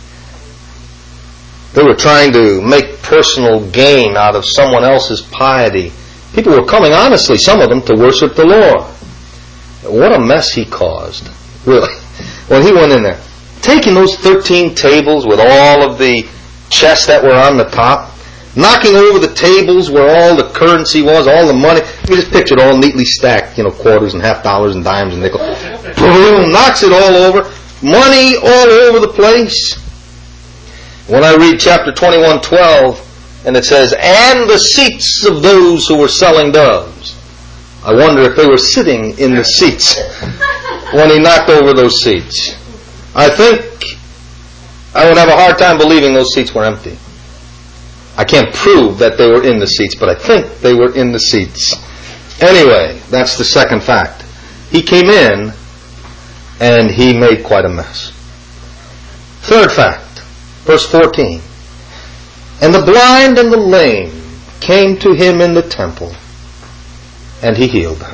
They were trying to make personal gain out of someone else's piety. People were coming, honestly, some of them, to worship the Lord. What a mess he caused, really, when he went in there. Taking those thirteen tables with all of the chests that were on the top, knocking over the tables where all the currency was, all the money. You just picture it all neatly stacked, you know, quarters and half dollars and dimes and nickels. Boom, knocks it all over. Money all over the place. When I read chapter twenty-one twelve, and it says, and the seats of those who were selling doves. I wonder if they were sitting in the seats when he knocked over those seats. I think I would have a hard time believing those seats were empty. I can't prove that they were in the seats, but I think they were in the seats. Anyway, that's the second fact. He came in and he made quite a mess. Third fact, verse fourteen. And the blind and the lame came to him in the temple, and he healed them.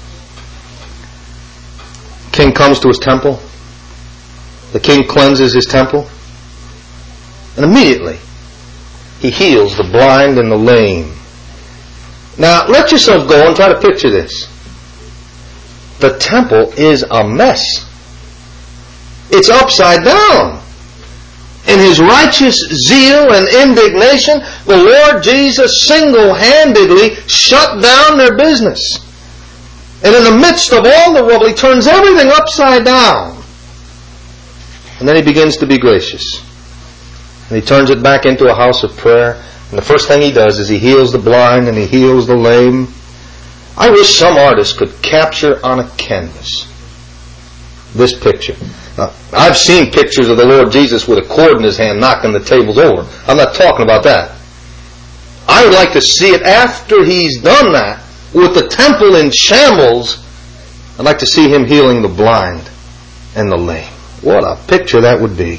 King comes to his temple. The king cleanses his temple. And immediately, he heals the blind and the lame. Now, let yourself go and try to picture this. The temple is a mess. It's upside down. In His righteous zeal and indignation, the Lord Jesus single-handedly shut down their business. And in the midst of all the rubble, He turns everything upside down. And then He begins to be gracious. And He turns it back into a house of prayer. And the first thing He does is He heals the blind and He heals the lame. I wish some artist could capture on a canvas this picture. Now, I've seen pictures of the Lord Jesus with a cord in His hand knocking the tables over. I'm not talking about that. I would like to see it after He's done that with the temple in shambles. I'd like to see Him healing the blind and the lame. What a picture that would be.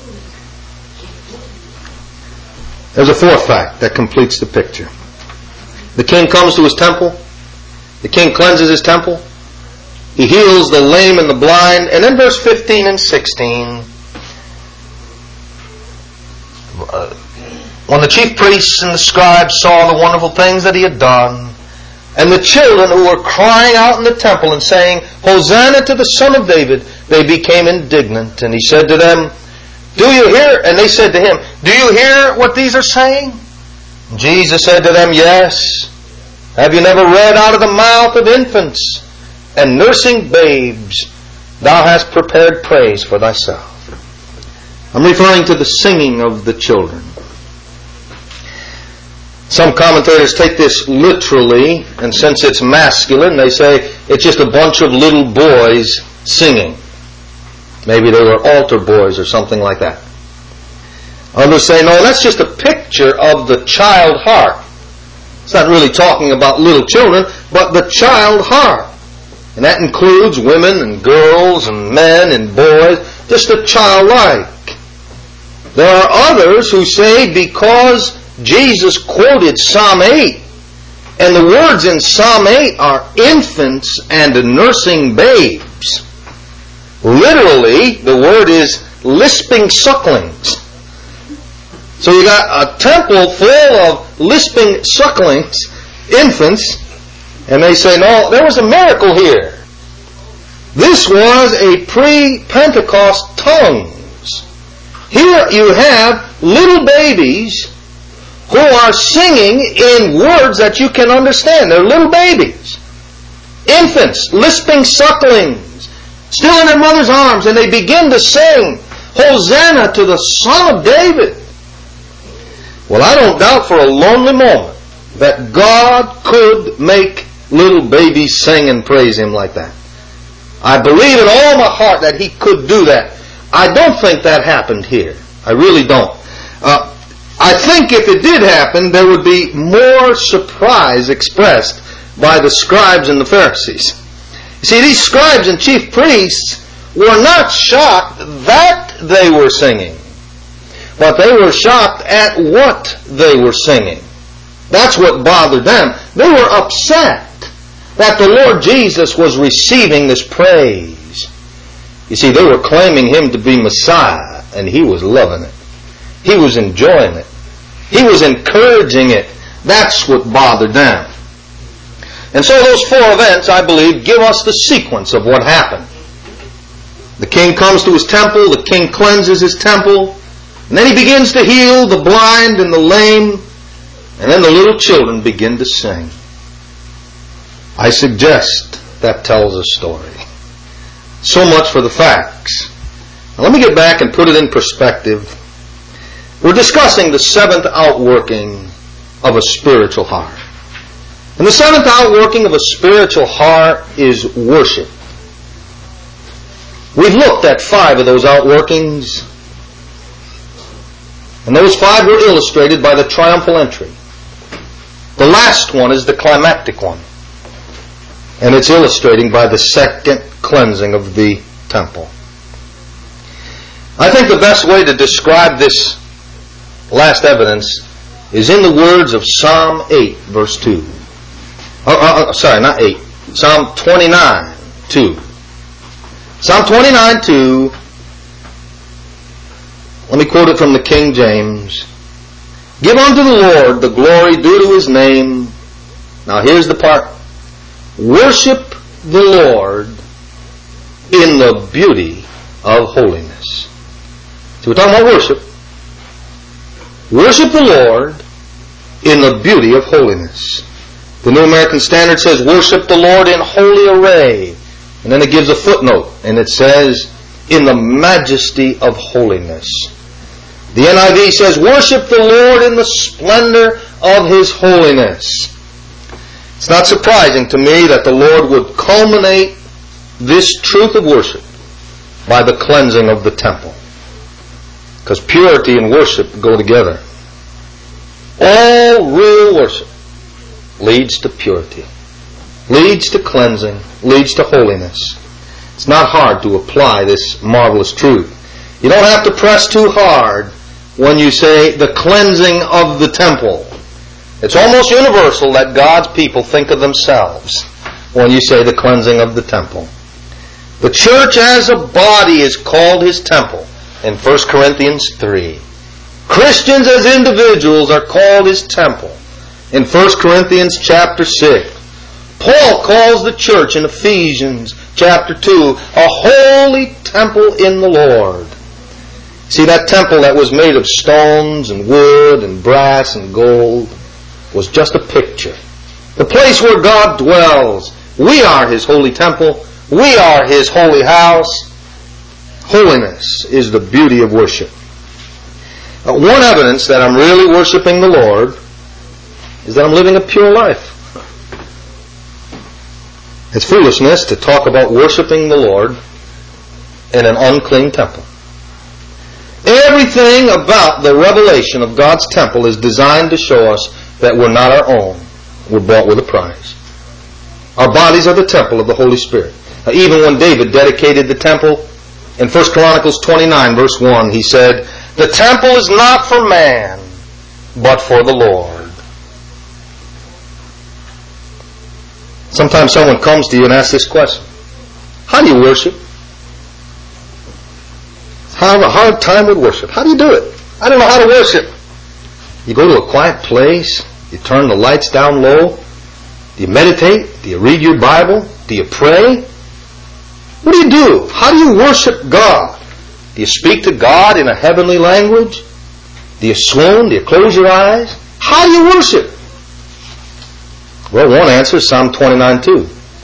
There's a fourth fact that completes the picture. The king comes to his temple. The king cleanses his temple. He heals the lame and the blind. And then verse fifteen and sixteen. Uh, when the chief priests and the scribes saw the wonderful things that He had done, and the children who were crying out in the temple and saying, Hosanna to the Son of David, they became indignant. And He said to them, Do you hear? And they said to Him, Do you hear what these are saying? And Jesus said to them, Yes. Have you never read out of the mouth of infants and nursing babes, Thou hast prepared praise for Thyself? I'm referring to the singing of the children. Some commentators take this literally, and since it's masculine, they say it's just a bunch of little boys singing. Maybe they were altar boys or something like that. Others say, no, that's just a picture of the child heart. It's not really talking about little children, but the child heart. And that includes women and girls and men and boys, just a childlike. There are others who say because Jesus quoted Psalm eight, and the words in Psalm eight are infants and nursing babes. Literally, the word is lisping sucklings. So you got a temple full of lisping sucklings, infants, and they say, no, there was a miracle here. This was a pre-Pentecost tongues. Here you have little babies who are singing in words that you can understand. They're little babies. Infants, lisping sucklings, still in their mother's arms, and they begin to sing, Hosanna to the Son of David. Well, I don't doubt for a lonely moment that God could make little babies sing and praise Him like that. I believe in all my heart that He could do that. I don't think that happened here. I really don't. Uh, I think if it did happen, there would be more surprise expressed by the scribes and the Pharisees. You see, these scribes and chief priests were not shocked that they were singing, but they were shocked at what they were singing. That's what bothered them. They were upset that the Lord Jesus was receiving this praise. You see, they were claiming Him to be Messiah, and He was loving it. He was enjoying it. He was encouraging it. That's what bothered them. And so those four events, I believe, give us the sequence of what happened. The king comes to his temple, the king cleanses his temple, and then he begins to heal the blind and the lame, and then the little children begin to sing. I suggest that tells a story. So much for the facts. Now let me get back and put it in perspective. We're discussing the seventh outworking of a spiritual heart. And the seventh outworking of a spiritual heart is worship. We've looked at five of those outworkings, and those five were illustrated by the triumphal entry. The last one is the climactic one, and it's illustrating by the second cleansing of the temple. I think the best way to describe this last evidence is in the words of Psalm eight, verse two. Oh, oh, sorry, not eight. Psalm twenty-nine, two. Psalm twenty-nine, two. Let me quote it from the King James. Give unto the Lord the glory due to His name. Now here's the part. Worship the Lord in the beauty of holiness. So we're talking about worship. Worship the Lord in the beauty of holiness. The New American Standard says, worship the Lord in holy array. And then it gives a footnote, and it says, in the majesty of holiness. The N I V says, worship the Lord in the splendor of His holiness. It's not surprising to me that the Lord would culminate this truth of worship by the cleansing of the temple. Because purity and worship go together. All real worship leads to purity, leads to cleansing, leads to holiness. It's not hard to apply this marvelous truth. You don't have to press too hard when you say the cleansing of the temple. It's almost universal that God's people think of themselves when you say the cleansing of the temple. The church as a body is called His temple in First Corinthians three. Christians as individuals are called His temple in First Corinthians chapter six. Paul calls the church in Ephesians chapter two a holy temple in the Lord. See, that temple that was made of stones and wood and brass and gold was just a picture. The place where God dwells. We are His holy temple. We are His holy house. Holiness is the beauty of worship. Now, one evidence that I'm really worshiping the Lord is that I'm living a pure life. It's foolishness to talk about worshiping the Lord in an unclean temple. Everything about the revelation of God's temple is designed to show us that we're not our own. We're bought with a price. Our bodies are the temple of the Holy Spirit. Now, even when David dedicated the temple, in First Chronicles twenty-nine, verse one, he said, the temple is not for man, but for the Lord. Sometimes someone comes to you and asks this question. How do you worship? I have a hard time with worship. How do you do it? I don't know how to worship. You go to a quiet place. You turn the lights down low. Do you meditate? Do you read your Bible? Do you pray? What do you do? How do you worship God? Do you speak to God in a heavenly language? Do you swoon? Do you close your eyes? How do you worship? Well, one answer is Psalm twenty-nine, two.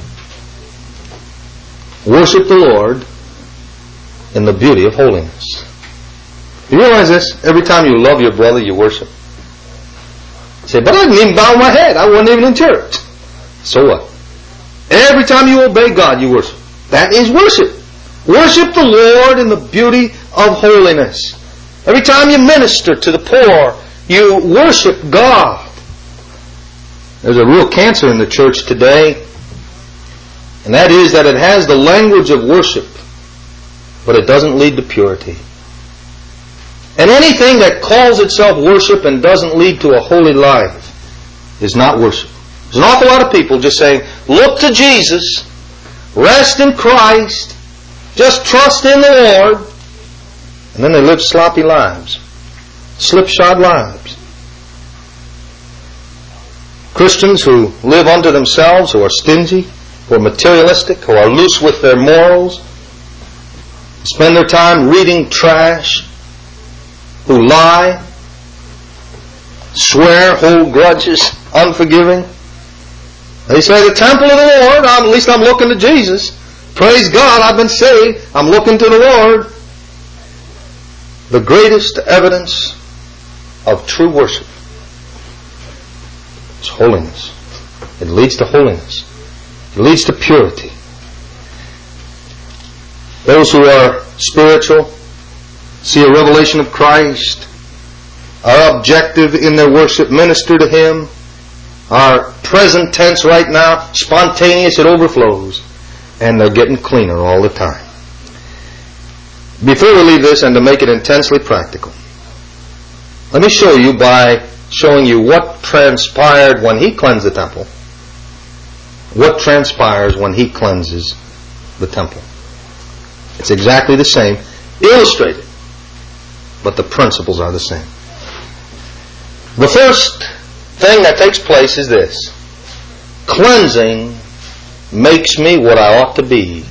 Worship the Lord in the beauty of holiness. You realize this? Every time you love your brother, you worship. You say, but I didn't even bow my head. I wasn't even in church. So what? Every time you obey God, you worship. That is worship. Worship the Lord in the beauty of holiness. Every time you minister to the poor, you worship God. There's a real cancer in the church today. And that is that it has the language of worship, but it doesn't lead to purity. And anything that calls itself worship and doesn't lead to a holy life is not worship. There's an awful lot of people just saying, look to Jesus, rest in Christ, just trust in the Lord, and then they live sloppy lives, slipshod lives. Christians who live unto themselves, who are stingy, who are materialistic, who are loose with their morals, spend their time reading trash, who lie, swear, hold grudges, unforgiving. They say, the temple of the Lord, at least I'm looking to Jesus. Praise God, I've been saved. I'm looking to the Lord. The greatest evidence of true worship is holiness. It leads to holiness. It leads to purity. Those who are spiritual see a revelation of Christ, are objective in their worship, minister to Him, are present tense right now, spontaneous, it overflows, and they're getting cleaner all the time. Before we leave this, and to make it intensely practical, let me show you by showing you what transpired when He cleansed the temple, what transpires when He cleanses the temple. It's exactly the same, illustrated, but the principles are the same. The first thing that takes place is this. Cleansing makes me what I ought to be.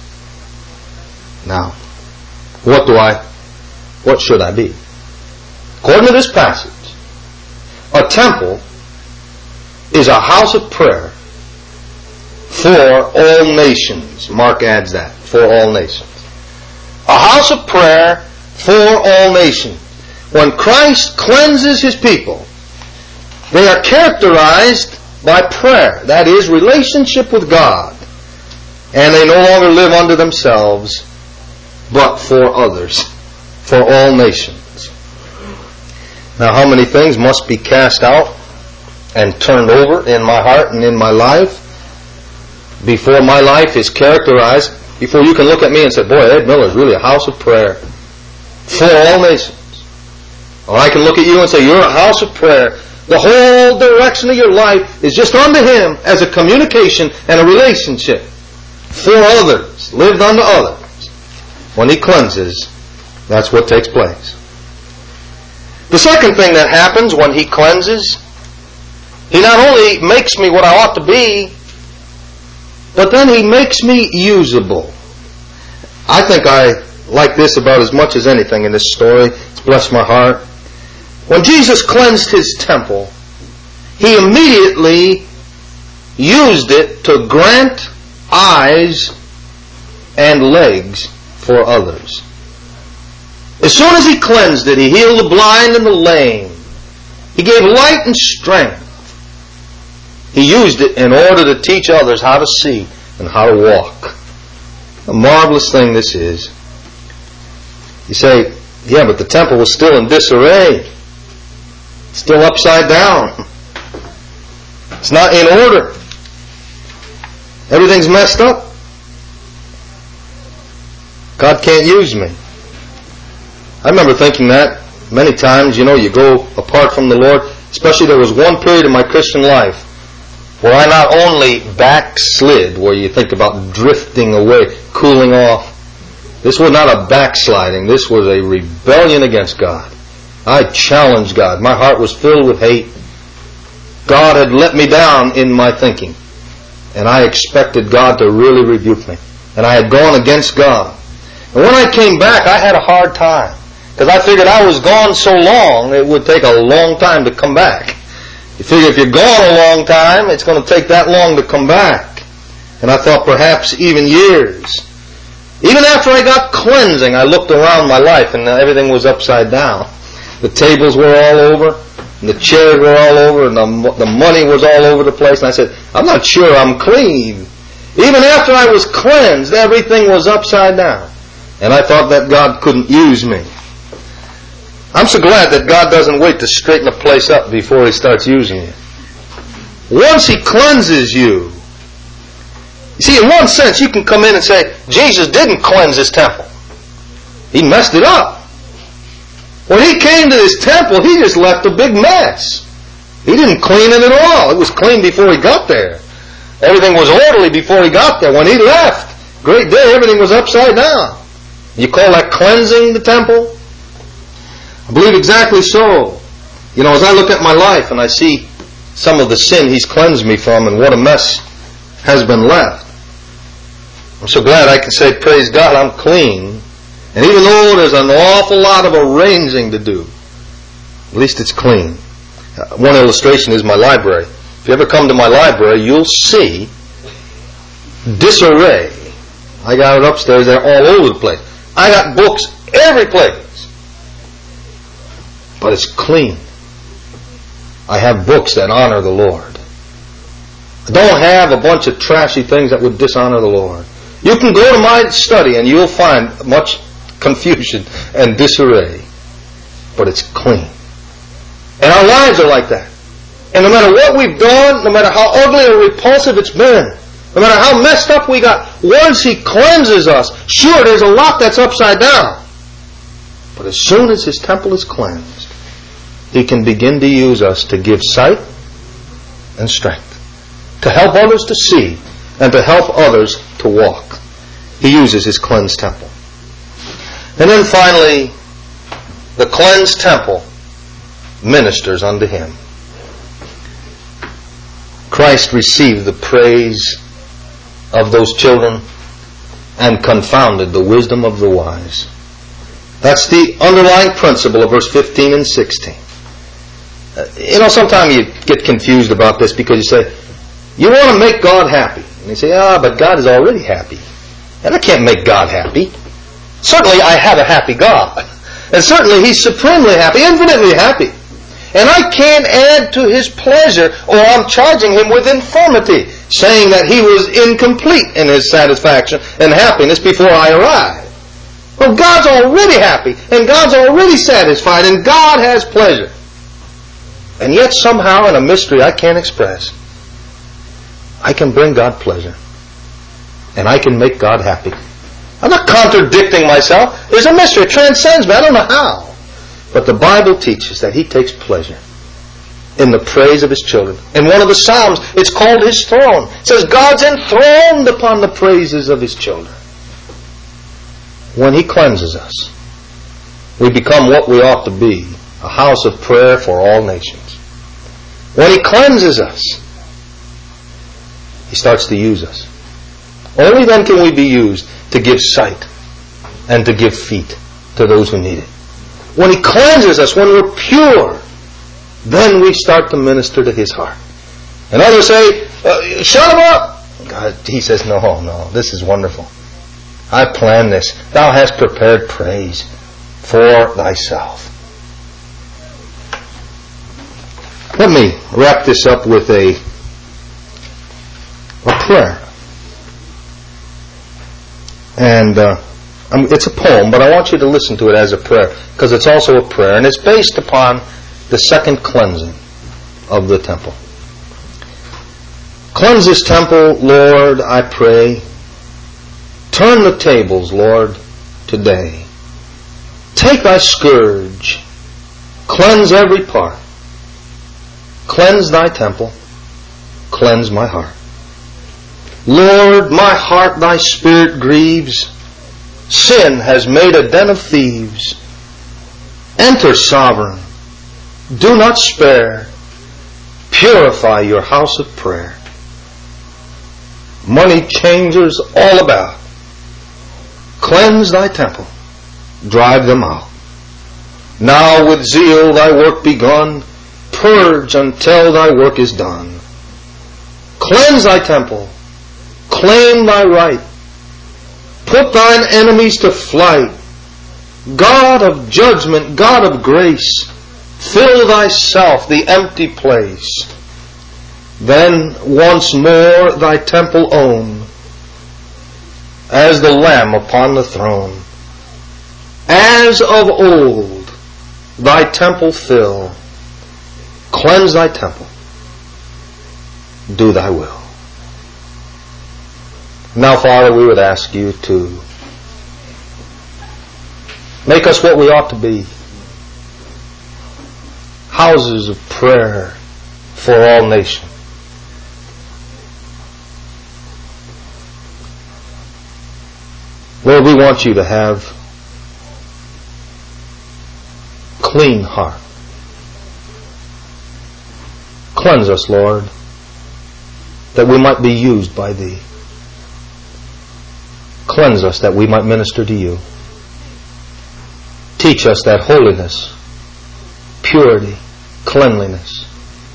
Now, what do I, what should I be? According to this passage, a temple is a house of prayer for all nations. Mark adds that, for all nations. A house of prayer for all nations. When Christ cleanses His people, they are characterized by prayer. That is, relationship with God. And they no longer live unto themselves, but for others, for all nations. Now, how many things must be cast out and turned over in my heart and in my life before my life is characterized, before you can look at me and say, boy, Ed Miller is really a house of prayer for all nations. Or I can look at you and say, you're a house of prayer. The whole direction of your life is just unto Him as a communication and a relationship for others, lived unto others. When He cleanses, that's what takes place. The second thing that happens when He cleanses, He not only makes me what I ought to be, but then He makes me usable. I think I like this about as much as anything in this story. It's blessed my heart. When Jesus cleansed His temple, He immediately used it to grant eyes and legs for others. As soon as He cleansed it, He healed the blind and the lame. He gave light and strength. He used it in order to teach others how to see and how to walk. A marvelous thing this is. You say, yeah, but the temple was still in disarray. Still upside down. It's not in order. Everything's messed up. God can't use me. I remember thinking that many times. You know, you go apart from the Lord. Especially there was one period in my Christian life where I not only backslid, where you think about drifting away, cooling off. This was not a backsliding. This was a rebellion against God. I challenged God. My heart was filled with hate. God had let me down in my thinking. And I expected God to really rebuke me. And I had gone against God. And when I came back, I had a hard time. Because I figured I was gone so long, it would take a long time to come back. You figure if you're gone a long time, it's going to take that long to come back. And I thought perhaps even years. Even after I got cleansing, I looked around my life and everything was upside down. The tables were all over, and the chairs were all over, and the, the money was all over the place. And I said, I'm not sure I'm clean. Even after I was cleansed, everything was upside down. And I thought that God couldn't use me. I'm so glad that God doesn't wait to straighten a place up before He starts using you. Once He cleanses you, You see, in one sense, you can come in and say, Jesus didn't cleanse his temple. He messed it up. When he came to this temple, he just left a big mess. He didn't clean it at all. It was clean before he got there. Everything was orderly before he got there. When he left, great day, everything was upside down. You call that cleansing the temple? I believe exactly so. You know, as I look at my life and I see some of the sin he's cleansed me from and what a mess has been left, I'm so glad I can say, praise God, I'm clean. And even though there's an awful lot of arranging to do, at least it's clean. Uh, one illustration is my library. If you ever come to my library, you'll see disarray. I got it upstairs there all over the place. I got books every place. But it's clean. I have books that honor the Lord. I don't have a bunch of trashy things that would dishonor the Lord. You can go to my study and you'll find much confusion and disarray. But it's clean. And our lives are like that. And no matter what we've done, no matter how ugly or repulsive it's been, no matter how messed up we got, once he cleanses us, sure, there's a lot that's upside down. But as soon as his temple is cleansed, he can begin to use us to give sight and strength, to help others to see, and to help others to walk. He uses his cleansed temple. And then finally, the cleansed temple ministers unto him. Christ received the praise of those children and confounded the wisdom of the wise. That's the underlying principle of verse fifteen and sixteen. Uh, you know, sometimes you get confused about this because you say, you want to make God happy. And you say, ah, but God is already happy. And I can't make God happy. Certainly I have a happy God. And certainly He's supremely happy, infinitely happy. And I can't add to His pleasure, or I'm charging Him with infirmity, saying that He was incomplete in His satisfaction and happiness before I arrived. Well, God's already happy, and God's already satisfied, and God has pleasure. And yet somehow, in a mystery I can't express, I can bring God pleasure. And I can make God happy. I'm not contradicting myself. There's a mystery. It transcends me. I don't know how. But the Bible teaches that He takes pleasure in the praise of His children. In one of the Psalms, it's called His throne. It says God's enthroned upon the praises of His children. When He cleanses us, we become what we ought to be, a house of prayer for all nations. When He cleanses us, He starts to use us. Only then can we be used to give sight and to give feet to those who need it. When He cleanses us, when we're pure, then we start to minister to His heart. And others say, uh, shut him up. God, He says, no, no, this is wonderful. I planned this. Thou hast prepared praise for thyself. Let me wrap this up with a, a prayer. And uh, it's a poem, but I want you to listen to it as a prayer, because it's also a prayer, and it's based upon the second cleansing of the temple. Cleanse this temple, Lord, I pray. Turn the tables, Lord, today. Take thy scourge. Cleanse every part. Cleanse thy temple. Cleanse my heart. Lord, my heart thy spirit grieves. Sin has made a den of thieves. Enter, sovereign. Do not spare. Purify your house of prayer. Money changers all about. Cleanse thy temple. Drive them out. Now with zeal thy work begun. Purge until thy work is done. Cleanse thy temple. Claim thy right. Put thine enemies to flight. God of judgment, God of grace, fill thyself the empty place. Then once more thy temple own, as the Lamb upon the throne. As of old, thy temple fill. Cleanse thy temple. Do thy will. Now, Father, we would ask you to make us what we ought to be. Houses of prayer for all nations. Lord, we want you to have clean heart. Cleanse us, Lord, that we might be used by Thee. Cleanse us that we might minister to you. Teach us that holiness, purity, cleanliness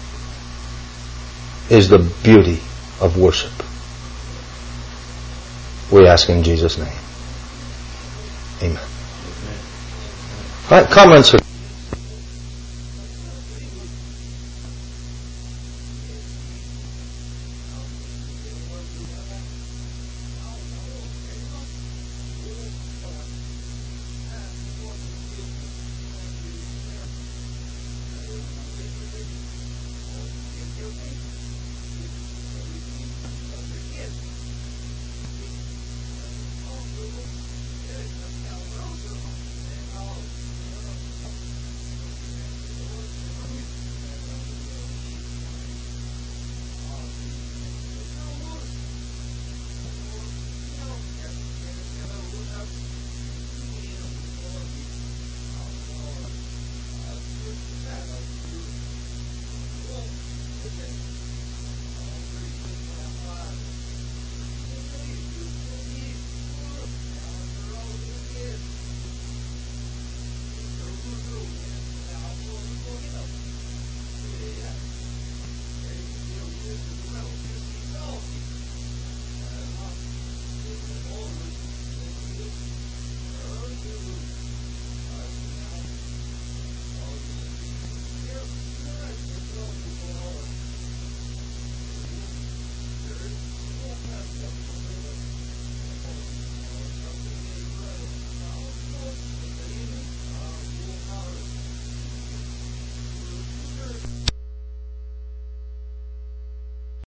is the beauty of worship. We ask in Jesus' name. Amen. All right, comments.